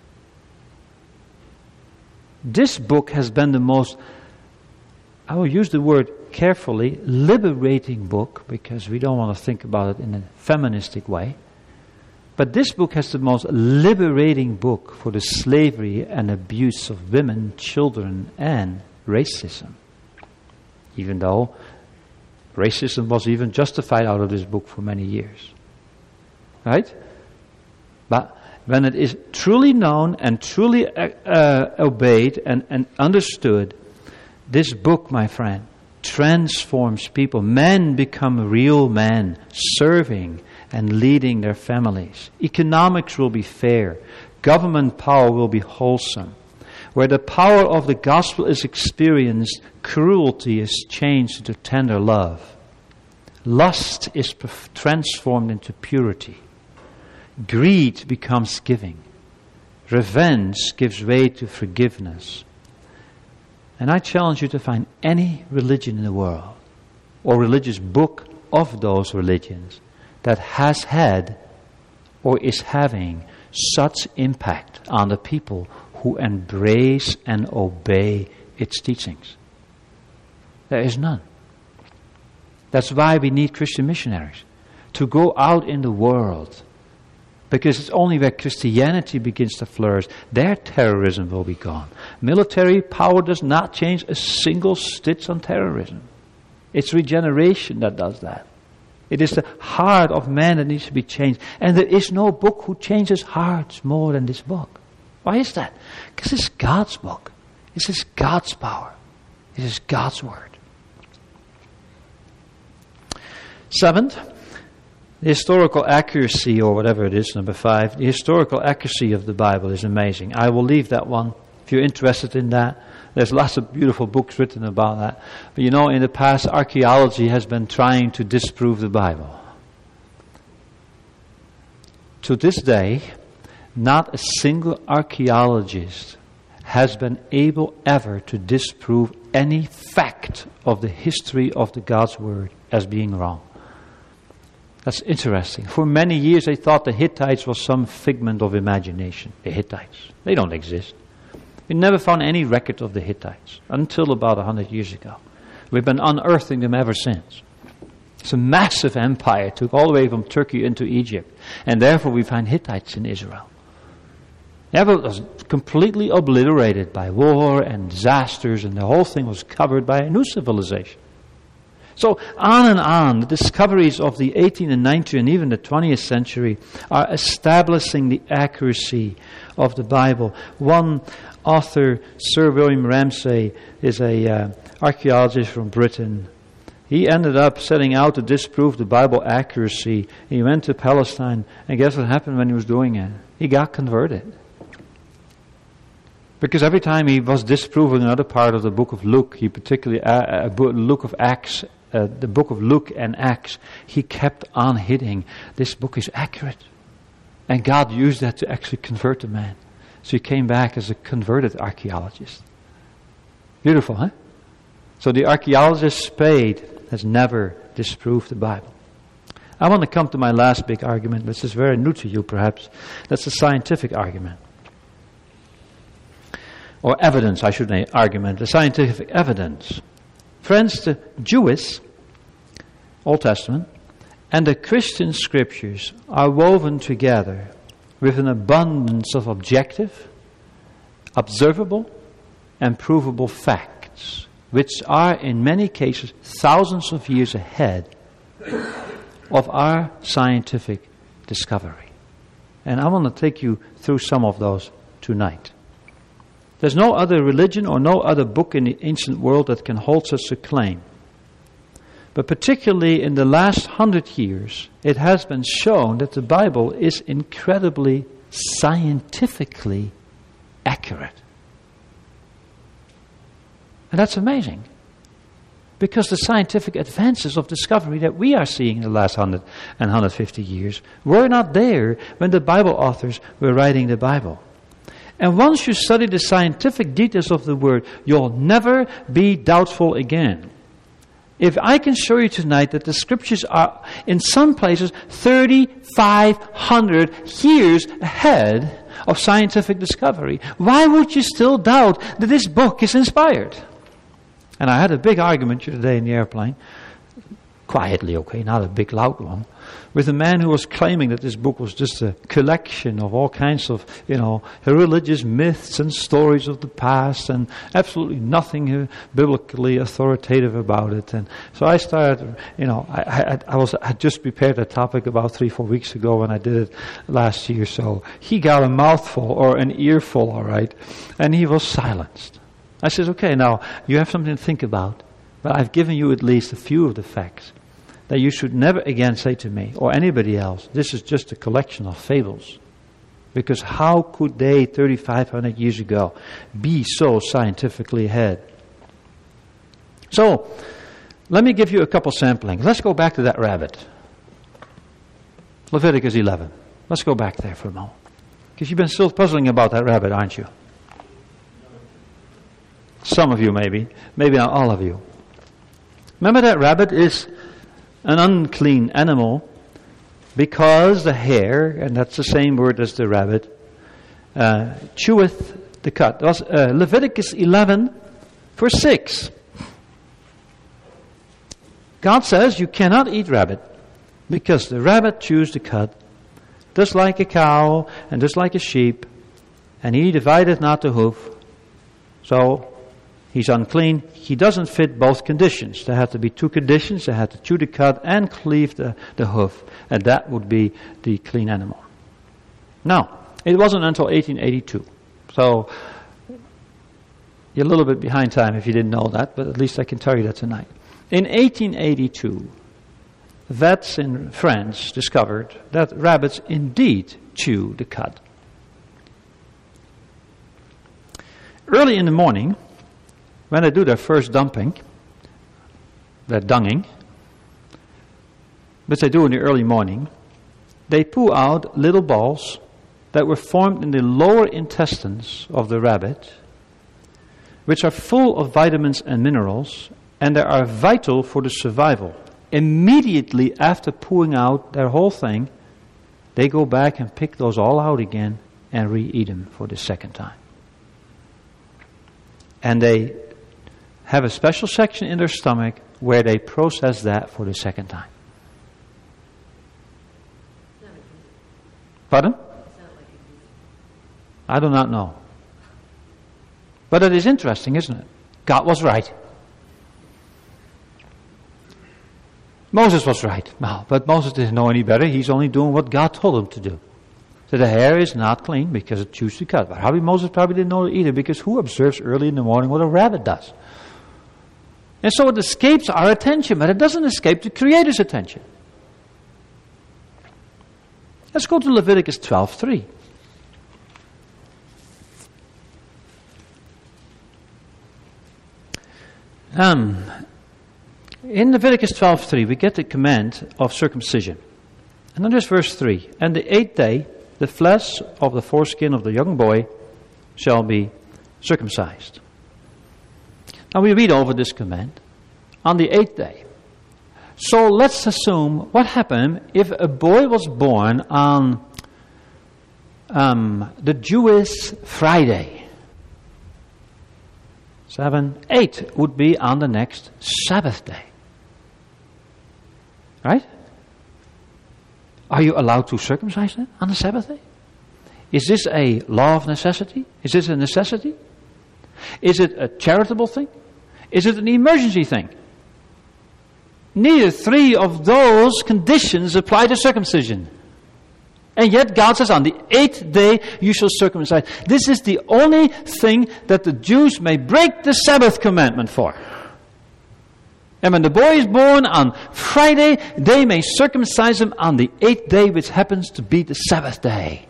This book has been the most, I will use the word carefully, liberating book, because we don't want to think about it in a feministic way. But this book has the most liberating book for the slavery and abuse of women, children, and racism. Even though racism was even justified out of this book for many years. Right? But when it is truly known and truly uh, uh, obeyed and, and understood, this book, my friend, transforms people. Men become real men, serving and leading their families. Economics will be fair. Government power will be wholesome. Where the power of the gospel is experienced, cruelty is changed into tender love. Lust is perf- transformed into purity. Greed becomes giving. Revenge gives way to forgiveness. And I challenge you to find any religion in the world, or religious book of those religions, that has had or is having such impact on the people who embrace and obey its teachings. There is none. That's why we need Christian missionaries to go out in the world, because it's only where Christianity begins to flourish, their terrorism will be gone. Military power does not change a single stitch on terrorism. It's regeneration that does that. It is the heart of man that needs to be changed. And there is no book who changes hearts more than this book. Why is that? Because it's God's book. This is God's power. This is God's word. Seventh, the historical accuracy, or whatever it is, number five, the historical accuracy of the Bible is amazing. I will leave that one if you're interested in that. There's lots of beautiful books written about that. But you know, in the past, archaeology has been trying to disprove the Bible. To this day, not a single archaeologist has been able ever to disprove any fact of the history of the God's Word as being wrong. That's interesting. For many years they thought the Hittites was some figment of imagination. The Hittites. They don't exist. We never found any record of the Hittites until about a hundred years ago. We've been unearthing them ever since. It's a massive empire. It took all the way from Turkey into Egypt. And therefore we find Hittites in Israel. Never was completely obliterated by war and disasters, and the whole thing was covered by a new civilization. So on and on, the discoveries of the eighteenth and nineteenth and even the twentieth century are establishing the accuracy of the Bible. One author, Sir William Ramsay, is a uh, archaeologist from Britain. He ended up setting out to disprove the Bible accuracy. He went to Palestine, and guess what happened when he was doing it? He got converted. Because every time he was disproving another part of the book of Luke, he particularly, uh, uh, Luke of Acts, uh, the book of Luke and Acts, he kept on hitting, this book is accurate. And God used that to actually convert the man. So he came back as a converted archaeologist. Beautiful, huh? So the archaeologist Spade has never disproved the Bible. I want to come to my last big argument, which is very new to you perhaps. That's the scientific argument. Or evidence, I should say, argument. The scientific evidence. Friends, the Jewish Old Testament and the Christian scriptures are woven together with an abundance of objective, observable, and provable facts, which are in many cases thousands of years ahead of our scientific discovery. And I want to take you through some of those tonight. There's no other religion or no other book in the ancient world that can hold such a claim. But particularly in the last hundred years, it has been shown that the Bible is incredibly scientifically accurate. And that's amazing. Because the scientific advances of discovery that we are seeing in the last one hundred and one hundred fifty years were not there when the Bible authors were writing the Bible. And once you study the scientific details of the Word, you'll never be doubtful again. If I can show you tonight that the Scriptures are, in some places, thirty-five hundred years ahead of scientific discovery, why would you still doubt that this book is inspired? And I had a big argument today in the airplane, quietly, okay, not a big loud one, with a man who was claiming that this book was just a collection of all kinds of, you know, religious myths and stories of the past and absolutely nothing uh, biblically authoritative about it. And so I started, you know, I, I, I was I had just prepared a topic about three, four weeks ago when I did it last year. So he got a mouthful or an earful, all right, and he was silenced. I said, okay, now you have something to think about, but I've given you at least a few of the facts that you should never again say to me or anybody else, this is just a collection of fables. Because how could they thirty-five hundred years ago be so scientifically ahead? So, let me give you a couple samplings. Let's go back to that rabbit. Leviticus eleven. Let's go back there for a moment. Because you've been still puzzling about that rabbit, aren't you? Some of you maybe. Maybe not all of you. Remember that rabbit is an unclean animal because the hare, and that's the same word as the rabbit, uh, cheweth the cud. That was uh, Leviticus eleven, verse six. God says you cannot eat rabbit because the rabbit chews the cud, just like a cow and just like a sheep, and he divideth not the hoof. So he's unclean. He doesn't fit both conditions. There have to be two conditions. They have to chew the cud and cleave the, the hoof. And that would be the clean animal. Now, it wasn't until eighteen eighty-two. So, you're a little bit behind time if you didn't know that, but at least I can tell you that tonight. In eighteen eighty-two, vets in France discovered that rabbits indeed chew the cud. Early in the morning, when they do their first dumping, their dunging, which they do in the early morning, they poo out little balls that were formed in the lower intestines of the rabbit, which are full of vitamins and minerals, and they are vital for the survival. Immediately after pooing out their whole thing, they go back and pick those all out again and re-eat them for the second time. And they have a special section in their stomach where they process that for the second time. Pardon? I do not know. But it is interesting, isn't it? God was right. Moses was right. Well, but Moses didn't know any better. He's only doing what God told him to do. So the hair is not clean because it chews the cud. But probably Moses probably didn't know it either, because who observes early in the morning what a rabbit does? And so it escapes our attention, but it doesn't escape the Creator's attention. Let's go to Leviticus twelve three. Um, in Leviticus twelve three, we get the command of circumcision. And then there's verse three. And the eighth day, the flesh of the foreskin of the young boy shall be circumcised. Now we read over this command on the eighth day. So let's assume what happened if a boy was born on um, the Jewish Friday. Seven, eight would be on the next Sabbath day. Right? Are you allowed to circumcise them on the Sabbath day? Is this a law of necessity? Is this a necessity? Is it a charitable thing? Is it an emergency thing? Neither three of those conditions apply to circumcision. And yet God says on the eighth day you shall circumcise. This is the only thing that the Jews may break the Sabbath commandment for. And when the boy is born on Friday, they may circumcise him on the eighth day, which happens to be the Sabbath day.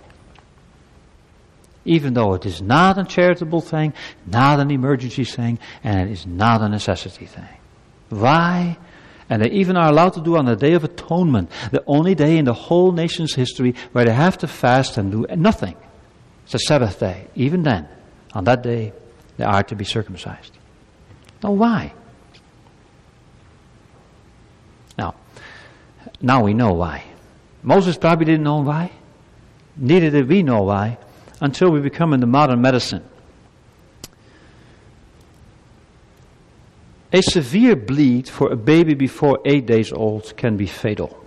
Even though it is not a charitable thing, not an emergency thing, and it is not a necessity thing. Why? And they even are allowed to do on the Day of Atonement, the only day in the whole nation's history where they have to fast and do nothing. It's a Sabbath day. Even then, on that day, they are to be circumcised. Now, why? Now, now we know why. Moses probably didn't know why. Neither did we know why until we become in the modern medicine. A severe bleed for a baby before eight days old can be fatal.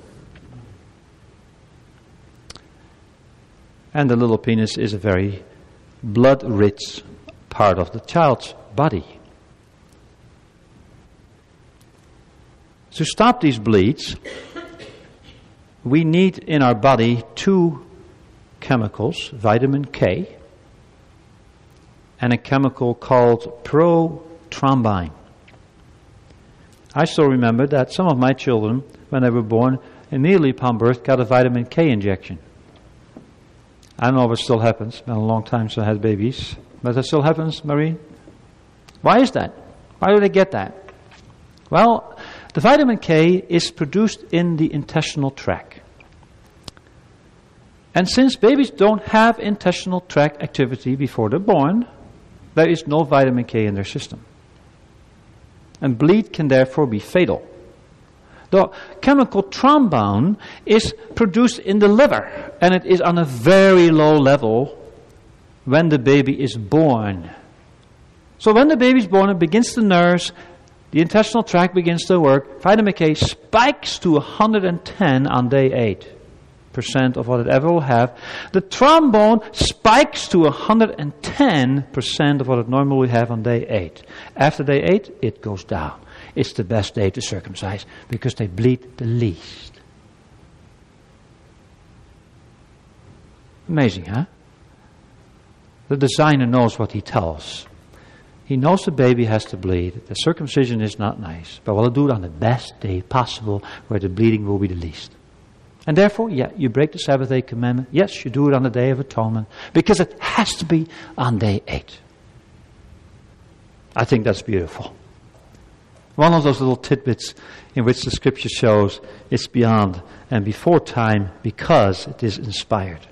And the little penis is a very blood-rich part of the child's body. To stop these bleeds, we need in our body two chemicals, vitamin K, and a chemical called prothrombin. I still remember that some of my children, when they were born, immediately upon birth got a vitamin K injection. I don't know if it still happens. It's been a long time since I had babies. But it still happens, Marie? Why is that? Why do they get that? Well, the vitamin K is produced in the intestinal tract. And since babies don't have intestinal tract activity before they're born, there is no vitamin K in their system. And bleed can therefore be fatal. The chemical thrombin is produced in the liver, and it is on a very low level when the baby is born. So when the baby is born, it begins to nurse, the intestinal tract begins to work, vitamin K spikes to one hundred ten on day eight percent of what it ever will have. The thrombin spikes to one hundred ten percent of what it normally would have on day eight. After day eight, it goes down. It's the best day to circumcise because they bleed the least. Amazing, huh? The designer knows what he tells. He knows the baby has to bleed. The circumcision is not nice, but we'll do it on the best day possible where the bleeding will be the least. And therefore, yeah, you break the Sabbath day commandment. Yes, you do it on the Day of Atonement because it has to be on day eight. I think that's beautiful. One of those little tidbits in which the Scripture shows it's beyond and before time because it is inspired.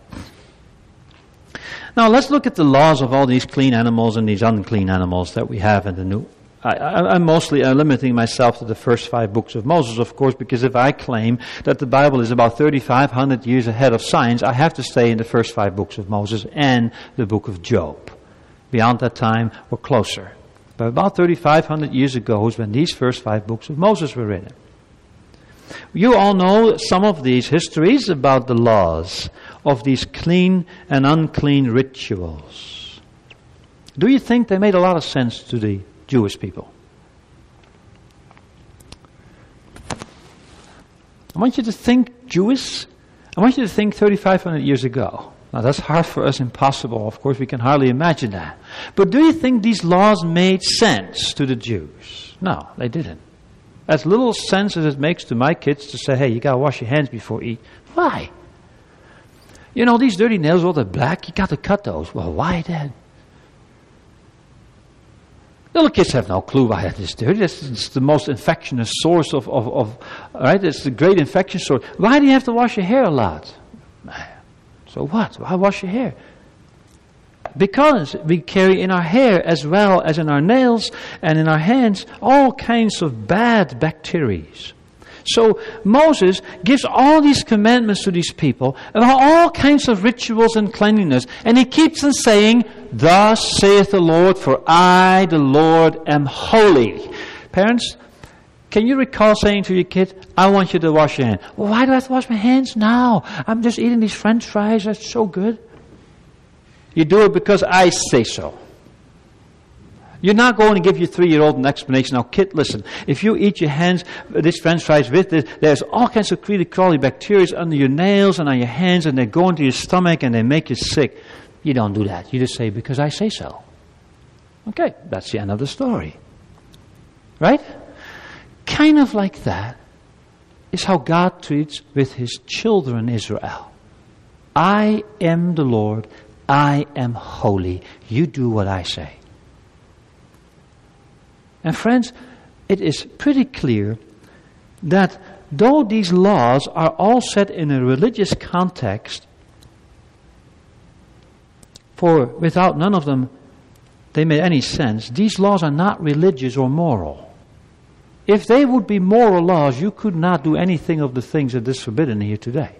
Now let's look at the laws of all these clean animals and these unclean animals that we have in the New. I, I, I'm mostly uh, limiting myself to the first five books of Moses, of course, because if I claim that the Bible is about thirty-five hundred years ahead of science, I have to stay in the first five books of Moses and the book of Job. Beyond that time, we're closer. But about thirty-five hundred years ago is when these first five books of Moses were written. You all know some of these histories about the laws of these clean and unclean rituals. Do you think they made a lot of sense to the Jewish people? I want you to think Jewish. I want you to think thirty-five hundred years ago. Now that's hard for us, impossible. Of course, we can hardly imagine that. But do you think these laws made sense to the Jews? No, they didn't. As little sense as it makes to my kids to say, hey, you got to wash your hands before you eat. Why? You know, these dirty nails, all the black, you got to cut those. Well, why then? Little kids have no clue why that is dirty. It's the most infectious source of, of, of, right? It's the great infection source. Why do you have to wash your hair a lot? So what? Why wash your hair? Because we carry in our hair as well as in our nails and in our hands all kinds of bad bacteria. So Moses gives all these commandments to these people about all kinds of rituals and cleanliness. And he keeps on saying, thus saith the Lord, for I, the Lord, am holy. Parents, can you recall saying to your kid, I want you to wash your hands? Well, why do I have to wash my hands now? I'm just eating these French fries. That's so good. You do it because I say so. You're not going to give your three-year-old an explanation. Now, kid, listen. If you eat your hands, this French fries with this, there's all kinds of creepy crawly bacteria under your nails and on your hands, and they go into your stomach and they make you sick. You don't do that. You just say, because I say so. Okay, that's the end of the story. Right? Kind of like that is how God treats with His children Israel. I am the Lord. I am holy. You do what I say. And friends, it is pretty clear that though these laws are all set in a religious context, for without none of them they made any sense, these laws are not religious or moral. If they would be moral laws, you could not do anything of the things that is forbidden here today.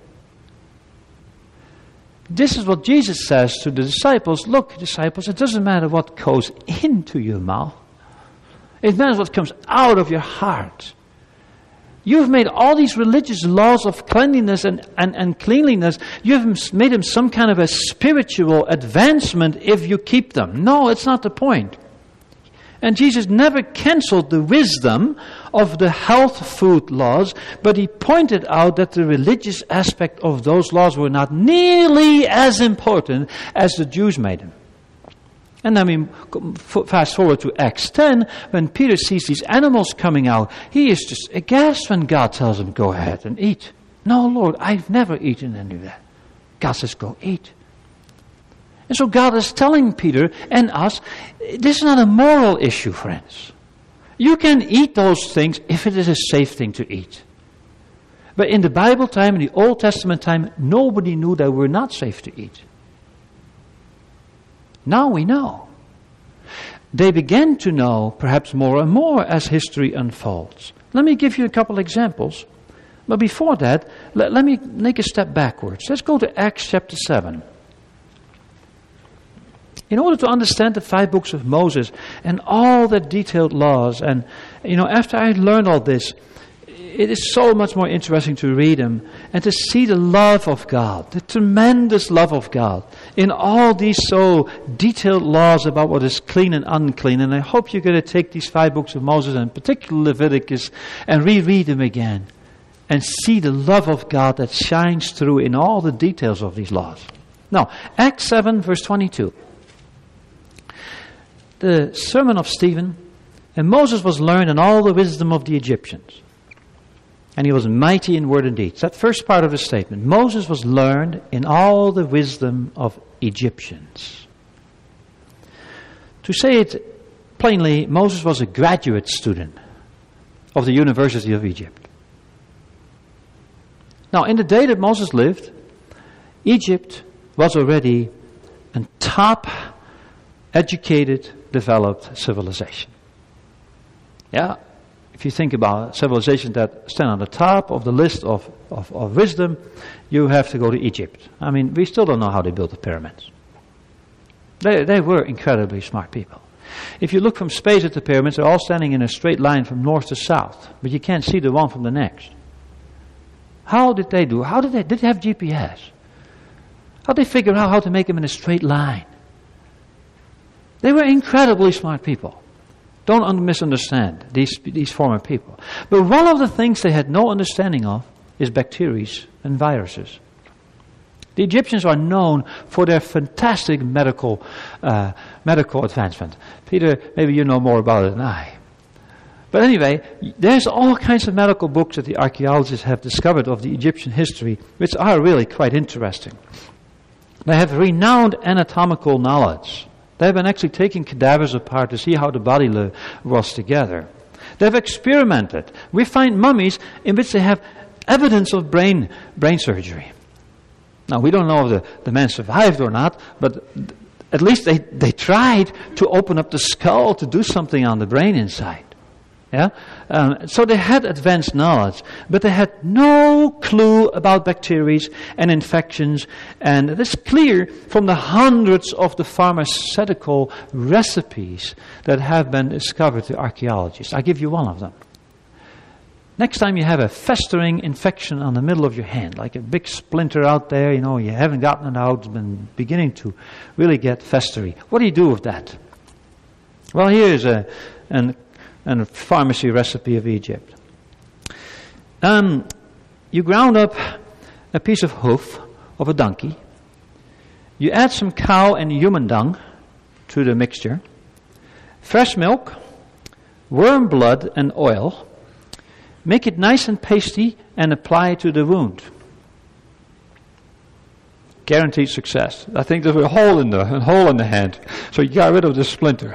This is what Jesus says to the disciples. Look, disciples, it doesn't matter what goes into your mouth. It matters what comes out of your heart. You've made all these religious laws of cleanliness and, and, and cleanliness, you've made them some kind of a spiritual advancement if you keep them. No, it's not the point. And Jesus never canceled the wisdom of the health food laws, but He pointed out that the religious aspect of those laws were not nearly as important as the Jews made them. And then we fast forward to Acts ten, when Peter sees these animals coming out, he is just aghast when God tells him, go ahead and eat. No, Lord, I've never eaten any of that. God says, go eat. And so God is telling Peter and us, this is not a moral issue, friends. You can eat those things if it is a safe thing to eat. But in the Bible time, in the Old Testament time, nobody knew they were not safe to eat. Now we know. They begin to know perhaps more and more as history unfolds. Let me give you a couple examples. But before that, let, let me make a step backwards. Let's go to Acts chapter seven. In order to understand the five books of Moses and all the detailed laws, and, you know, after I learned all this, it is so much more interesting to read them and to see the love of God, the tremendous love of God in all these so detailed laws about what is clean and unclean. And I hope you're going to take these five books of Moses, and particularly Leviticus, and reread them again and see the love of God that shines through in all the details of these laws. Now, Acts seven, verse twenty-two. The sermon of Stephen, and Moses was learned in all the wisdom of the Egyptians, and he was mighty in word and deeds. That first part of the statement, Moses was learned in all the wisdom of Egyptians. To say it plainly, Moses was a graduate student of the University of Egypt. Now, in the day that Moses lived, Egypt was already a top educated, developed civilization. Yeah, if you think about civilizations that stand on the top of the list of, of, of wisdom, you have to go to Egypt. I mean, we still don't know how they built the pyramids. They, they were incredibly smart people. If you look from space at the pyramids, they're all standing in a straight line from north to south, but you can't see the one from the next. How did they do? How did they, did they have G P S? How did they figure out how to make them in a straight line? They were incredibly smart people. Don't un- misunderstand these, these former people. But one of the things they had no understanding of is bacteria and viruses. The Egyptians are known for their fantastic medical uh, medical advancement. Peter, maybe you know more about it than I. But anyway, there's all kinds of medical books that the archaeologists have discovered of the Egyptian history, which are really quite interesting. They have renowned anatomical knowledge. They've been actually taking cadavers apart to see how the body li- was together. They've experimented. We find mummies in which they have evidence of brain brain surgery. Now, we don't know if the, the man survived or not, but At least they, they tried to open up the skull to do something on the brain inside. Yeah, um, so they had advanced knowledge, but they had no clue about bacteria and infections. And it is clear from the hundreds of the pharmaceutical recipes that have been discovered to archaeologists. I'll give you one of them. Next time you have a festering infection on the middle of your hand, like a big splinter out there, you know, you haven't gotten it out, it's been beginning to really get festery. What do you do with that? Well, here's a an and a pharmacy recipe of Egypt. Um, you ground up a piece of hoof of a donkey. You add some cow and human dung to the mixture. Fresh milk, worm blood and oil. Make it nice and pasty and apply it to the wound. Guaranteed success. I think there's a hole in the a hole in the hand, so you got rid of the splinter.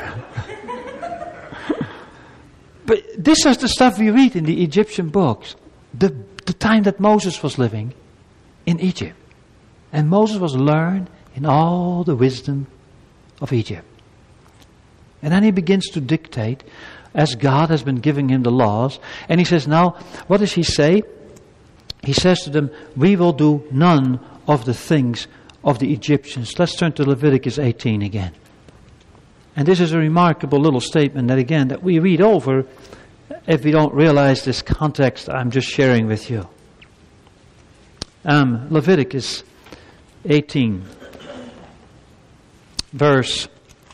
But this is the stuff we read in the Egyptian books. The, the time that Moses was living in Egypt. And Moses was learned in all the wisdom of Egypt. And then he begins to dictate as God has been giving him the laws. And he says, now, what does he say? He says to them, we will do none of the things of the Egyptians. Let's turn to Leviticus eighteen again. And this is a remarkable little statement that, again, that we read over if we don't realize this context I'm just sharing with you. Um, Leviticus eighteen, verse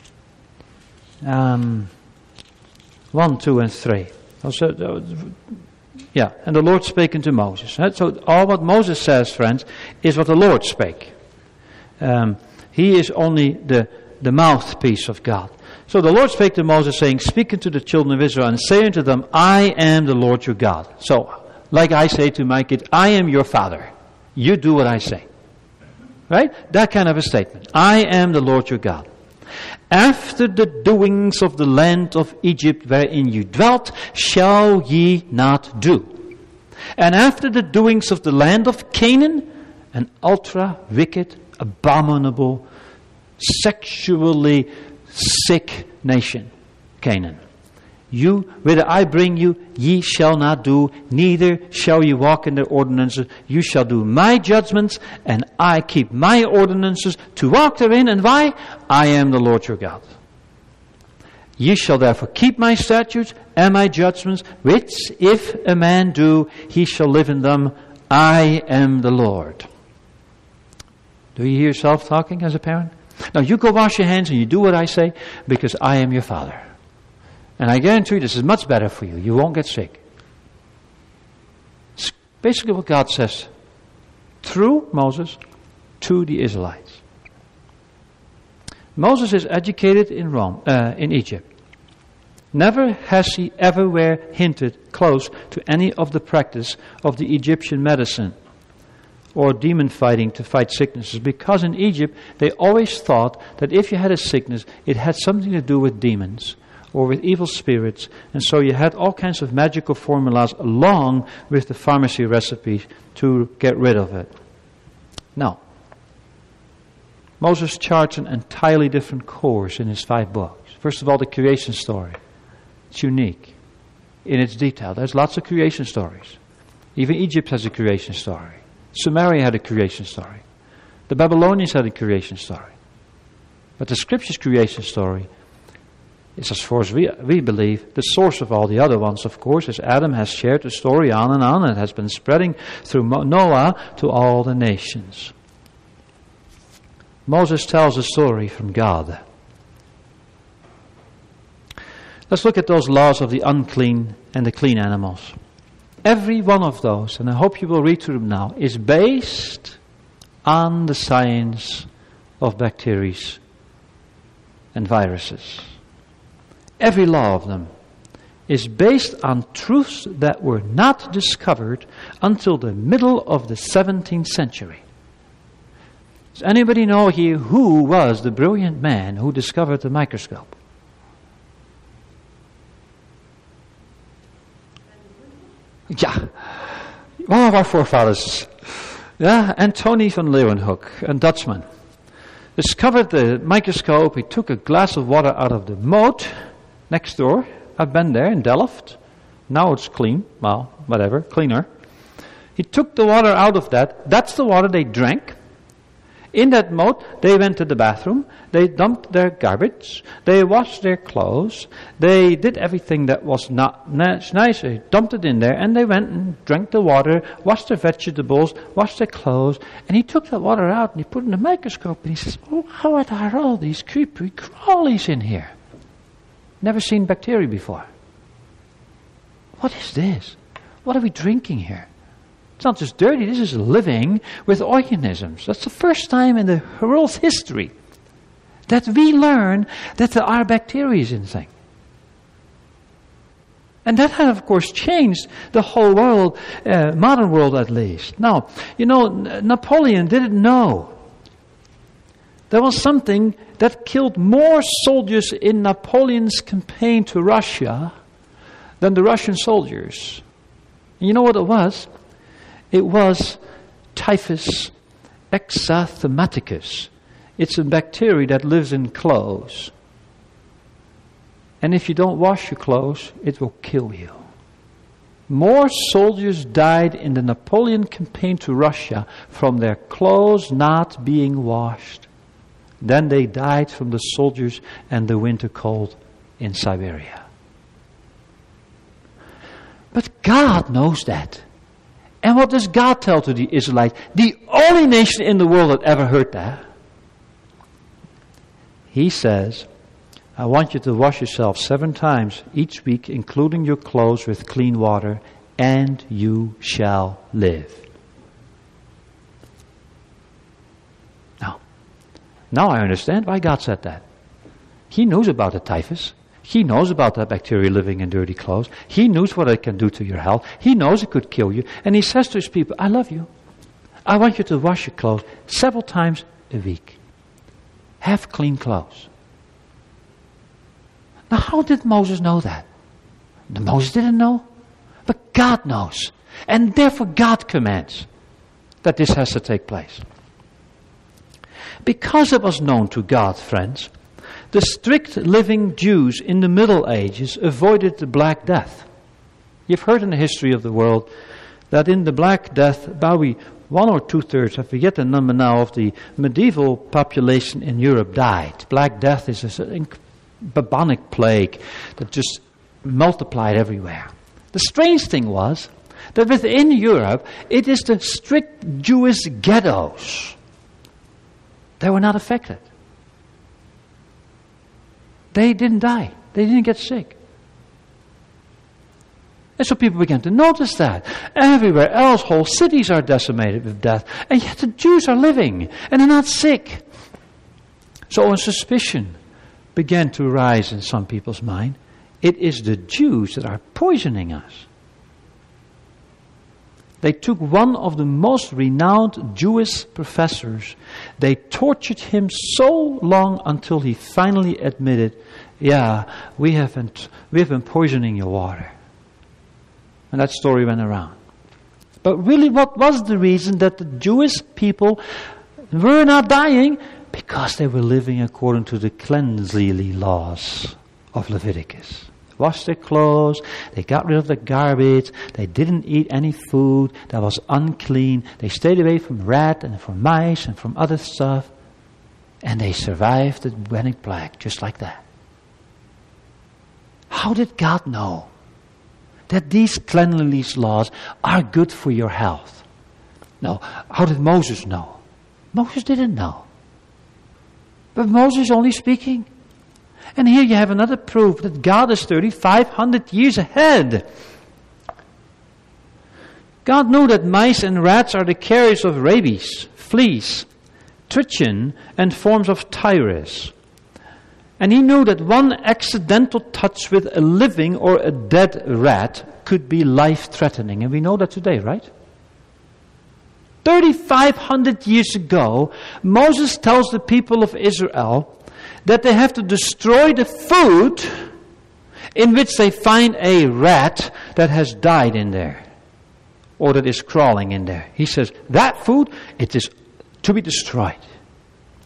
um, one, two, and three. Also, yeah, and the Lord spake unto Moses. So all what Moses says, friends, is what the Lord spake. Um, he is only the the mouthpiece of God. So the Lord spake to Moses, saying, speak unto the children of Israel, and say unto them, I am the Lord your God. So, like I say to my kids, I am your father. You do what I say. Right? That kind of a statement. I am the Lord your God. After the doings of the land of Egypt wherein you dwelt, shall ye not do. And after the doings of the land of Canaan, an ultra wicked, abominable, sexually sick nation, Canaan. You, whither I bring you, ye shall not do, neither shall ye walk in their ordinances. You shall do my judgments, and I keep my ordinances to walk therein. And why? I am the Lord your God. Ye shall therefore keep my statutes and my judgments, which if a man do, he shall live in them. I am the Lord. Do you hear yourself talking as a parent? Now you go wash your hands and you do what I say, because I am your father. And I guarantee you this is much better for you. You won't get sick. It's basically what God says through Moses to the Israelites. Moses is educated in Rome, uh, in Egypt. Never has he everywhere hinted close to any of the practice of the Egyptian medicine or demon fighting to fight sicknesses, because in Egypt they always thought that if you had a sickness, it had something to do with demons or with evil spirits, and so you had all kinds of magical formulas along with the pharmacy recipes to get rid of it. Now, Moses charts an entirely different course in his five books. First of all, the creation story. It's unique in its detail. There's lots of creation stories. Even Egypt has a creation story. Sumeria had a creation story. The Babylonians had a creation story. But the Scripture's creation story is, as far as we, we believe, the source of all the other ones, of course, as Adam has shared the story on and on, and it has been spreading through Noah to all the nations. Moses tells a story from God. Let's look at those laws of the unclean and the clean animals. Every one of those, and I hope you will read through them now, is based on the science of bacteria and viruses. Every law of them is based on truths that were not discovered until the middle of the seventeenth century. Does anybody know here who was the brilliant man who discovered the microscope? Yeah, one of our forefathers. Yeah, Antony van Leeuwenhoek, a Dutchman. discovered the microscope. He took a glass of water out of the moat next door. I've been there in Delft. Now it's clean. Well, whatever, cleaner. He took the water out of that. That's the water they drank. In that moat, they went to the bathroom. They dumped their garbage. They washed their clothes. They did everything that was not nice. They dumped it in there, and they went and drank the water, washed their vegetables, washed their clothes. And he took that water out and he put it in the microscope. And he says, "Oh, how are all these creepy crawlies in here? Never seen bacteria before. What is this? What are we drinking here? It's not just dirty, this is living with organisms." That's the first time in the world's history that we learn that there are bacteria in things. And that had, of course, changed the whole world, uh, modern world at least. Now, you know, Napoleon didn't know. There was something that killed more soldiers in Napoleon's campaign to Russia than the Russian soldiers. And you know what it was? It was typhus exanthematicus. It's a bacteria that lives in clothes. And if you don't wash your clothes, it will kill you. More soldiers died in the Napoleon campaign to Russia from their clothes not being washed than they died from the soldiers and the winter cold in Siberia. But God knows that. And what does God tell to the Israelites? The only nation in the world that ever heard that. He says, "I want you to wash yourself seven times each week, including your clothes, with clean water, and you shall live." Now, now I understand why God said that. He knows about the typhus. He knows about that bacteria living in dirty clothes. He knows what it can do to your health. He knows it could kill you. And he says to his people, "I love you. I want you to wash your clothes several times a week. Have clean clothes." Now, how did Moses know that? Moses didn't know, but God knows. And therefore God commands that this has to take place. Because it was known to God, friends, the strict living Jews in the Middle Ages avoided the Black Death. You've heard in the history of the world that in the Black Death, about one or two-thirds, I forget the number now, of the medieval population in Europe died. Black Death is a bubonic plague that just multiplied everywhere. The strange thing was that within Europe, it is the strict Jewish ghettos. They were not affected. They didn't die. They didn't get sick. And so people began to notice that. Everywhere else, whole cities are decimated with death. And yet the Jews are living and they're not sick. So a suspicion began to rise in some people's mind. It is the Jews that are poisoning us. They took one of the most renowned Jewish professors. They tortured him so long until he finally admitted, "Yeah, we have been, we have been poisoning your water." And that story went around. But really, what was the reason that the Jewish people were not dying? Because they were living according to the cleanly laws of Leviticus. Washed their clothes, they got rid of the garbage, they didn't eat any food that was unclean, they stayed away from rat and from mice and from other stuff, and they survived the bubonic plague just like that. How did God know that these cleanliness laws are good for your health? No, how did Moses know? Moses didn't know. But Moses only speaking. And here you have another proof that God is thirty-five hundred years ahead. God knew that mice and rats are the carriers of rabies, fleas, trichin, and forms of typhus. And he knew that one accidental touch with a living or a dead rat could be life-threatening. And we know that today, right? thirty-five hundred years ago, Moses tells the people of Israel that they have to destroy the food in which they find a rat that has died in there, or that is crawling in there. He says, that food, it is to be destroyed.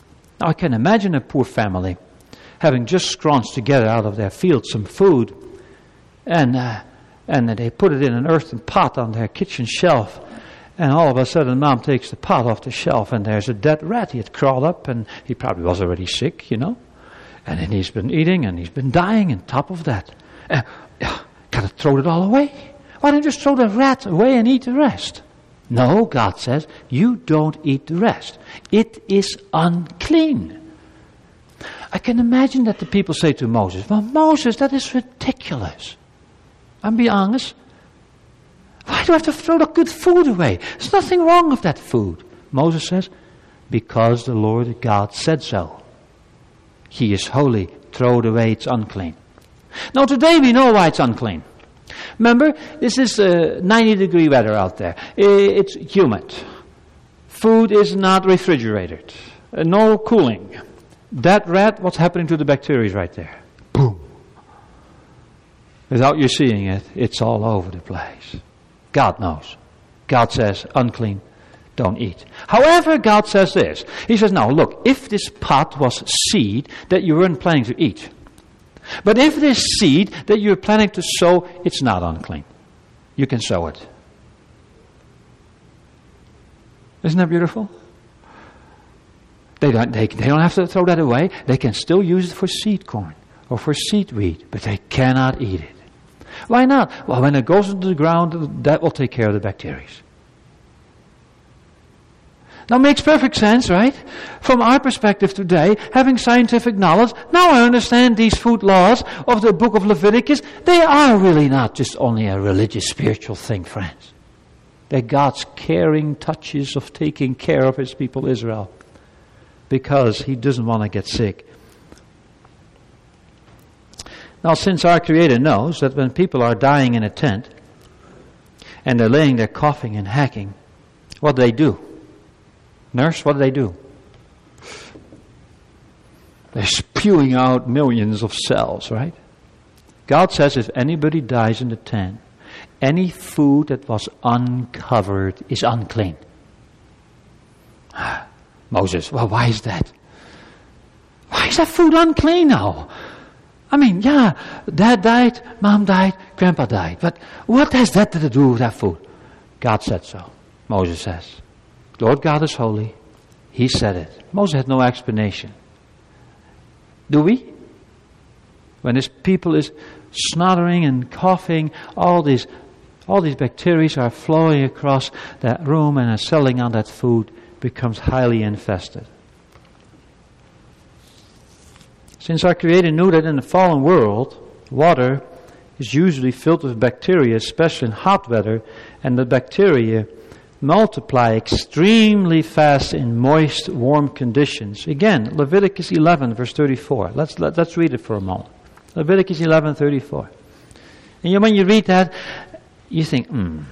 Now I can imagine a poor family having just scrunched together out of their field some food, and uh, and they put it in an earthen pot on their kitchen shelf, and all of a sudden Mom takes the pot off the shelf and there's a dead rat. He had crawled up, and he probably was already sick, you know, and then he's been eating and he's been dying on top of that. Uh, gotta throw it all away. Why don't you just throw the rat away and eat the rest? No, God says, you don't eat the rest. It is unclean. I can imagine that the people say to Moses, well, Moses, that is ridiculous. I'll be honest. Why do I have to throw the good food away? There's nothing wrong with that food. Moses says, because the Lord God said so. He is holy. Throw it away, it's unclean. Now today we know why it's unclean. Remember, this is uh, ninety degree weather out there. It's humid. Food is not refrigerated. Uh, no cooling. That rat, what's happening to the bacteria right there? Boom. Without you seeing it, it's all over the place. God knows. God says, unclean, don't eat. However, God says this. He says, now look, if this pot was seed that you weren't planning to eat, but if this seed that you're planning to sow, it's not unclean. You can sow it. Isn't that beautiful? They don't, they, they don't have to throw that away. They can still use it for seed corn or for seed wheat, but they cannot eat it. Why not? Well, when it goes into the ground, that will take care of the bacteria. Now, makes perfect sense, right? From our perspective today, having scientific knowledge, now I understand these food laws of the book of Leviticus. They are really not just only a religious, spiritual thing, friends. They're God's caring touches of taking care of His people Israel, because He doesn't want to get sick. Now, since our Creator knows that when people are dying in a tent, and they're laying there coughing and hacking, what do they do? Nurse, what do they do? They're spewing out millions of cells, right? God says if anybody dies in the tent, any food that was uncovered is unclean. Moses, well, why is that? Why is that food unclean now? I mean, yeah, Dad died, Mom died, Grandpa died. But what has that to do with that food? God said so. Moses says. Lord God is holy. He said it. Moses had no explanation. Do we? When His people is snottering and coughing, all these, all these bacteria are flowing across that room and are settling on that food, becomes highly infested. Since our Creator knew that in the fallen world, water is usually filled with bacteria, especially in hot weather, and the bacteria multiply extremely fast in moist, warm conditions. Again, Leviticus eleven, verse thirty-four. Let's let, let's read it for a moment. Leviticus eleven, thirty-four. And you, when you read that, you think, hmm.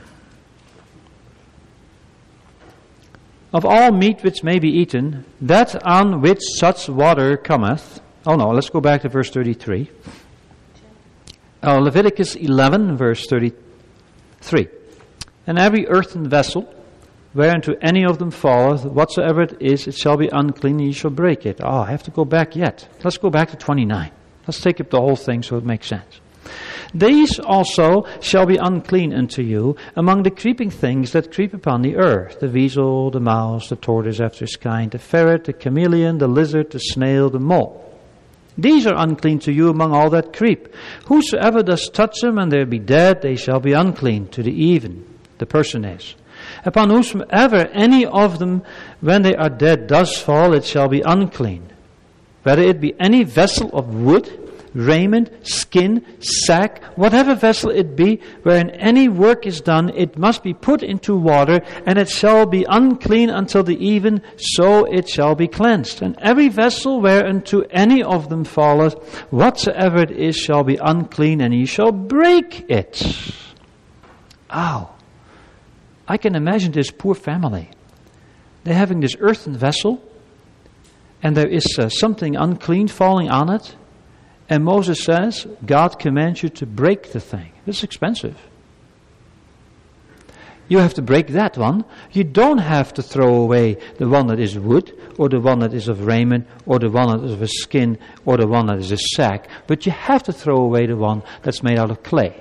Of all meat which may be eaten, that on which such water cometh. Oh no, let's go back to verse thirty-three. Oh, Leviticus eleven, verse thirty-three. And every earthen vessel, whereunto any of them falleth, whatsoever it is, it shall be unclean, and ye shall break it. Oh, I have to go back yet. Let's go back to twenty-nine. Let's take up the whole thing so it makes sense. These also shall be unclean unto you among the creeping things that creep upon the earth, the weasel, the mouse, the tortoise after his kind, the ferret, the chameleon, the lizard, the snail, the mole. These are unclean to you among all that creep. Whosoever does touch them, and they be dead, they shall be unclean to the even. The person is. Upon whosoever any of them, when they are dead, does fall, it shall be unclean. Whether it be any vessel of wood, raiment, skin, sack, whatever vessel it be, wherein any work is done, it must be put into water, and it shall be unclean until the even, so it shall be cleansed. And every vessel whereunto any of them falleth, whatsoever it is, shall be unclean, and ye shall break it. Ow. I can imagine this poor family. They're having this earthen vessel, and there is uh, something unclean falling on it. And Moses says, God commands you to break the thing. This is expensive. You have to break that one. You don't have to throw away the one that is wood, or the one that is of raiment, or the one that is of a skin, or the one that is a sack. But you have to throw away the one that's made out of clay.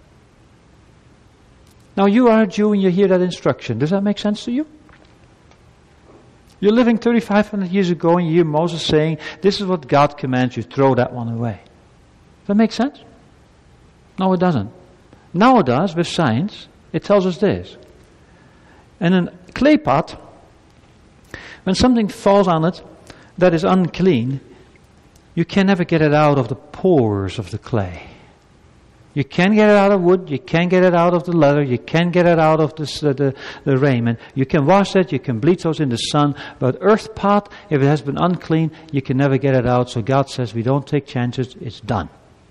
Now you are a Jew and you hear that instruction. Does that make sense to you? You're living thirty-five hundred years ago and you hear Moses saying, this is what God commands you, throw that one away. Does that make sense? No, it doesn't. Now it does with science. It tells us this. In a clay pot, when something falls on it that is unclean, you can never get it out of the pores of the clay. You can't get it out of wood, you can't get it out of the leather, you can't get it out of this, uh, the, the raiment. You can wash it, you can bleach those in the sun, but earth pot, if it has been unclean, you can never get it out. So God says, we don't take chances, it's done.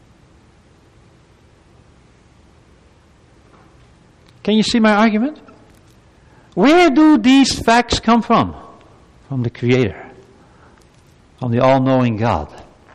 Can you see my argument? Where do these facts come from? From the Creator, from the all-knowing God.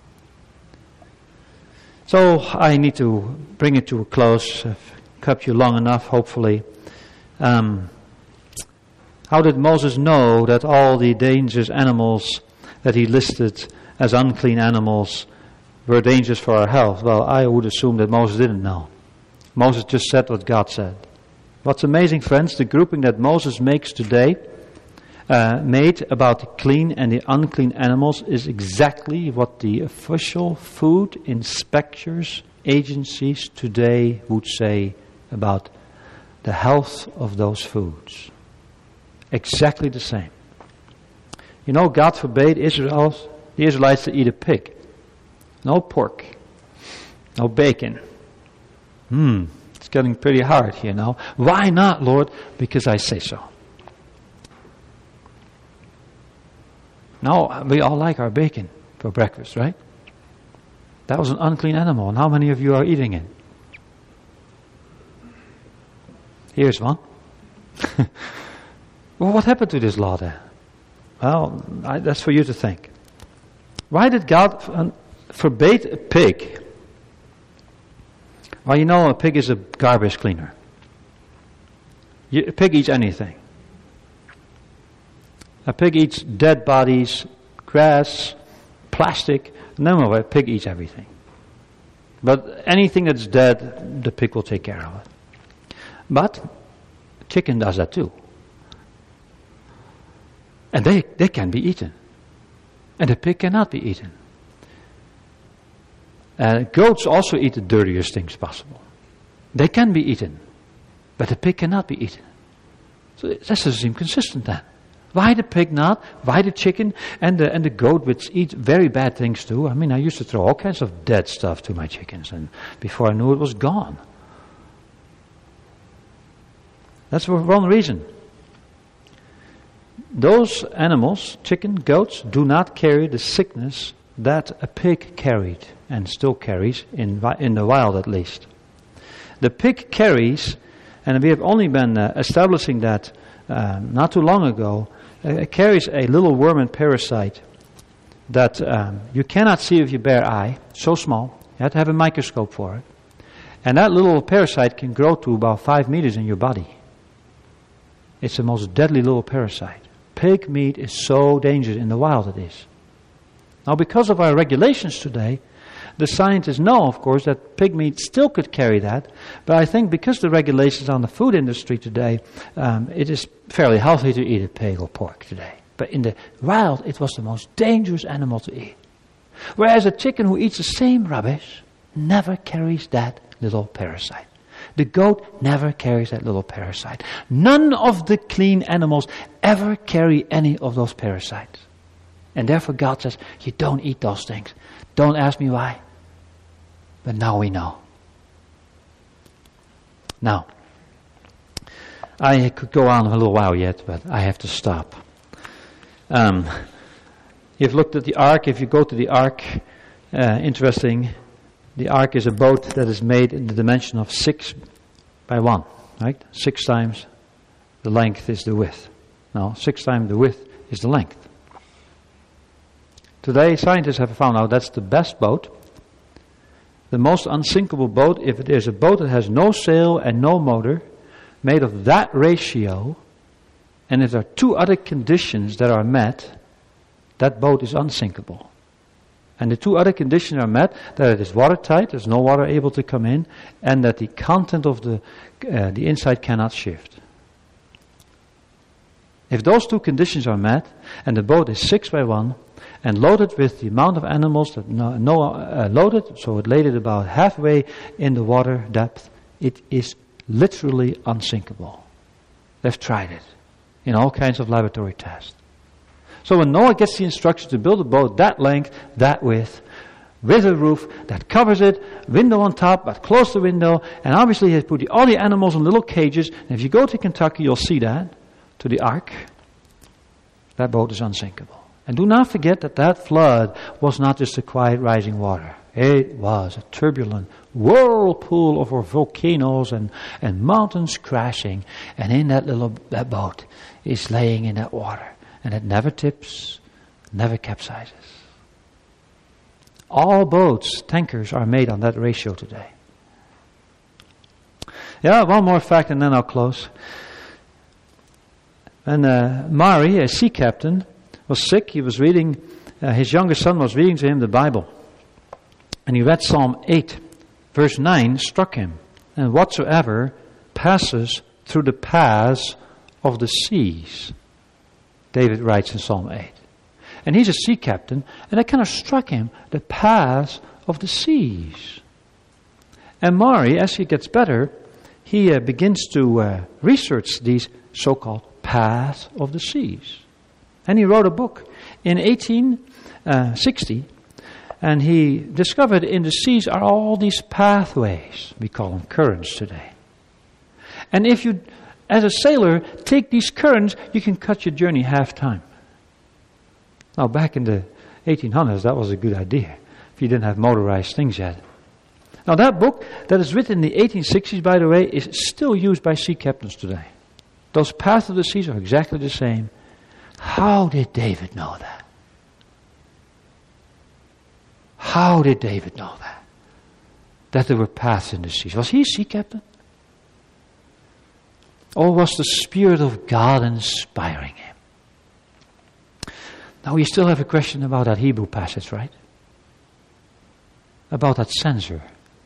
So I need to bring it to a close. I've kept you long enough, hopefully. Um, how did Moses know that all the dangerous animals that he listed as unclean animals were dangerous for our health? Well, I would assume that Moses didn't know. Moses just said what God said. What's amazing, friends, the grouping that Moses makes today, uh, made about the clean and the unclean animals, is exactly what the official food inspectors agencies today would say about the health of those foods. Exactly the same. You know, God forbade Israel's, the Israelites to eat a pig. No pork. No bacon. Hmm. It's getting pretty hard here now. Why not, Lord? Because I say so. No, we all like our bacon for breakfast, right? That was an unclean animal, and how many of you are eating it? Here's one. Well, what happened to this law then? Well, I, that's for you to think. Why did God uh, forbade a pig? Well, you know, a pig is a garbage cleaner. You, a pig eats anything. A pig eats dead bodies, grass, plastic. No, a pig eats everything. But anything that's dead, the pig will take care of it. But chicken does that too. And they, they can be eaten. And the pig cannot be eaten. Uh, goats also eat the dirtiest things possible. They can be eaten, but the pig cannot be eaten. So that doesn't seem consistent then. Why the pig not? Why the chicken and the and the goat, which eat very bad things too? I mean, I used to throw all kinds of dead stuff to my chickens, and before I knew it was gone. That's for one reason. Those animals, chicken, goats, do not carry the sickness that a pig carried and still carries, in in the wild at least. The pig carries, and we have only been uh, establishing that uh, not too long ago, uh, it carries a little worm and parasite that um, you cannot see with your bare eye, so small, you have to have a microscope for it. And that little parasite can grow to about five meters in your body. It's the most deadly little parasite. Pig meat is so dangerous in the wild it is. Now, because of our regulations today, the scientists know, of course, that pig meat still could carry that. But I think because the regulations on the food industry today, um, it is fairly healthy to eat a pig or pork today. But in the wild, it was the most dangerous animal to eat. Whereas a chicken who eats the same rubbish never carries that little parasite. The goat never carries that little parasite. None of the clean animals ever carry any of those parasites. And therefore God says, you don't eat those things. Don't ask me why. But now we know. Now, I could go on a little while yet, but I have to stop. Um, you've looked at the ark. If you go to the ark, uh, interesting, the ark is a boat that is made in the dimension of six by one, right? Six times the length is the width. No, six times the width is the length. Today, scientists have found out that's the best boat, the most unsinkable boat. If it is a boat that has no sail and no motor, made of that ratio, and if there are two other conditions that are met, that boat is unsinkable. And the two other conditions are met, that it is watertight, there's no water able to come in, and that the content of the uh, the inside cannot shift. If those two conditions are met, and the boat is six by one, and loaded with the amount of animals that Noah uh, loaded, so it laid it about halfway in the water depth, it is literally unsinkable. They've tried it in all kinds of laboratory tests. So when Noah gets the instruction to build a boat that length, that width, with a roof that covers it, window on top, but close the window, and obviously he has put the, all the animals in little cages, and if you go to Kentucky, you'll see that, to the ark, that boat is unsinkable. And do not forget that that flood was not just a quiet rising water. It was a turbulent whirlpool of volcanoes and, and mountains crashing, and in that little that boat is laying in that water. And it never tips, never capsizes. All boats, tankers, are made on that ratio today. Yeah, one more fact and then I'll close. When uh, Mari, a sea captain, was sick, he was reading, uh, his younger son was reading to him the Bible. And he read Psalm eight, verse nine, struck him. And whatsoever passes through the paths of the seas, David writes in Psalm eight. And he's a sea captain, and it kind of struck him, the paths of the seas. And Mari, as he gets better, he uh, begins to uh, research these so-called paths of the seas. And he wrote a book in eighteen sixty, and he discovered in the seas are all these pathways. We call them currents today. And if you, as a sailor, take these currents, you can cut your journey half time. Now, back in the eighteen hundreds, that was a good idea, if you didn't have motorized things yet. Now, that book that is written in the eighteen sixties, by the way, is still used by sea captains today. Those paths of the seas are exactly the same. How did David know that? How did David know that? That there were paths in the seas. Was he a sea captain? Or was the Spirit of God inspiring him? Now we still have a question about that Hebrew passage, right? About that censer.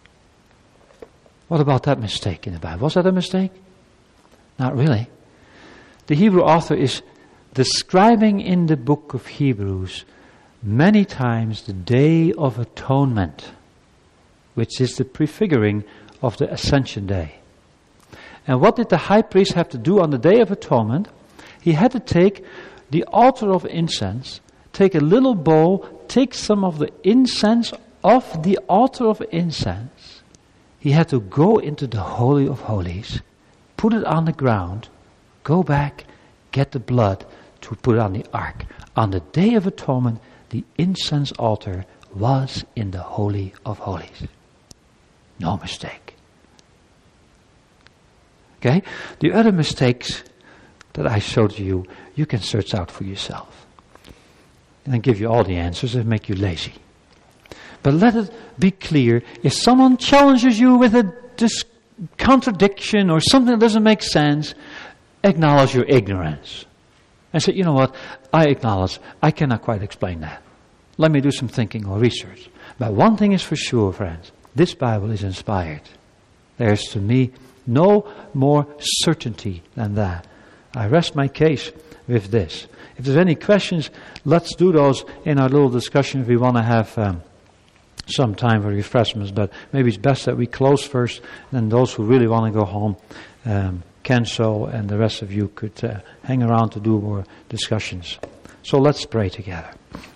What about that mistake in the Bible? Was that a mistake? Not really. The Hebrew author is describing in the book of Hebrews many times the Day of Atonement, which is the prefiguring of the Ascension Day. And what did the high priest have to do on the Day of Atonement? He had to take the altar of incense, take a little bowl, take some of the incense off the altar of incense. He had to go into the Holy of Holies, put it on the ground, go back, get the blood to put it on the ark. On the Day of Atonement, the incense altar was in the Holy of Holies. No mistake. Okay? The other mistakes that I showed you, you can search out for yourself. And I give you all the answers and make you lazy. But let it be clear, if someone challenges you with a dis- contradiction or something that doesn't make sense, acknowledge your ignorance. And say, you know what, I acknowledge, I cannot quite explain that. Let me do some thinking or research. But one thing is for sure, friends, this Bible is inspired. There's to me no more certainty than that. I rest my case with this. If there's any questions, let's do those in our little discussion if we want to have um, some time for refreshments. But maybe it's best that we close first, and those who really want to go home um, can so, and the rest of you could uh, hang around to do more discussions. So let's pray together.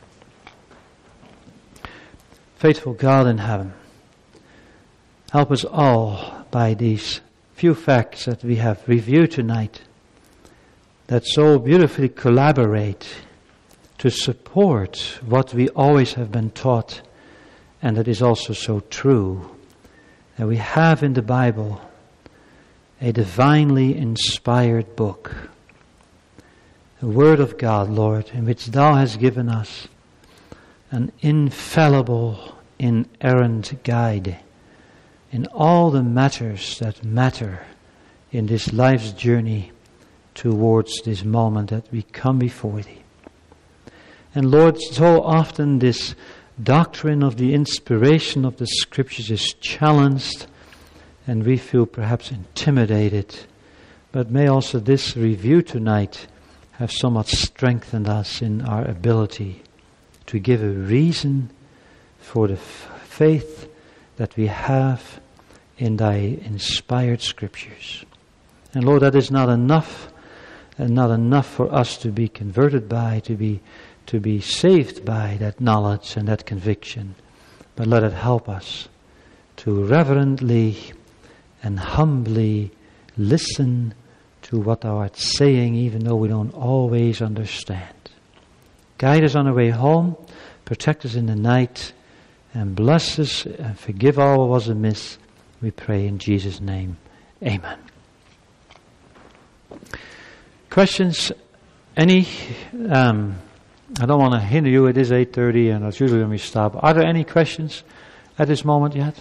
Faithful God in heaven, help us all by these few facts that we have reviewed tonight that so beautifully collaborate to support what we always have been taught, and that is also so true, that we have in the Bible a divinely inspired book, the Word of God, Lord, in which Thou hast given us an infallible, inerrant guide in all the matters that matter in this life's journey towards this moment that we come before Thee. And Lord, so often this doctrine of the inspiration of the Scriptures is challenged, and we feel perhaps intimidated. But may also this review tonight have somewhat strengthened us in our ability to give a reason for the f- faith that we have in Thy inspired Scriptures. And Lord, that is not enough, and not enough for us to be converted by, to be to be saved by that knowledge and that conviction. But let it help us to reverently and humbly listen to what Thou art saying, even though we don't always understand. Guide us on our way home, protect us in the night, and bless us and forgive all what was amiss. We pray in Jesus' name. Amen. Questions? Any? Um, I don't want to hinder you. It is eight thirty, and that's usually when we stop. Are there any questions at this moment yet?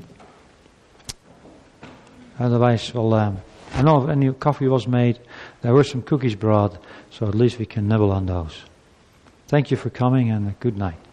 Otherwise, well, um, I know if any coffee was made. There were some cookies brought, so at least we can nibble on those. Thank you for coming, and a good night.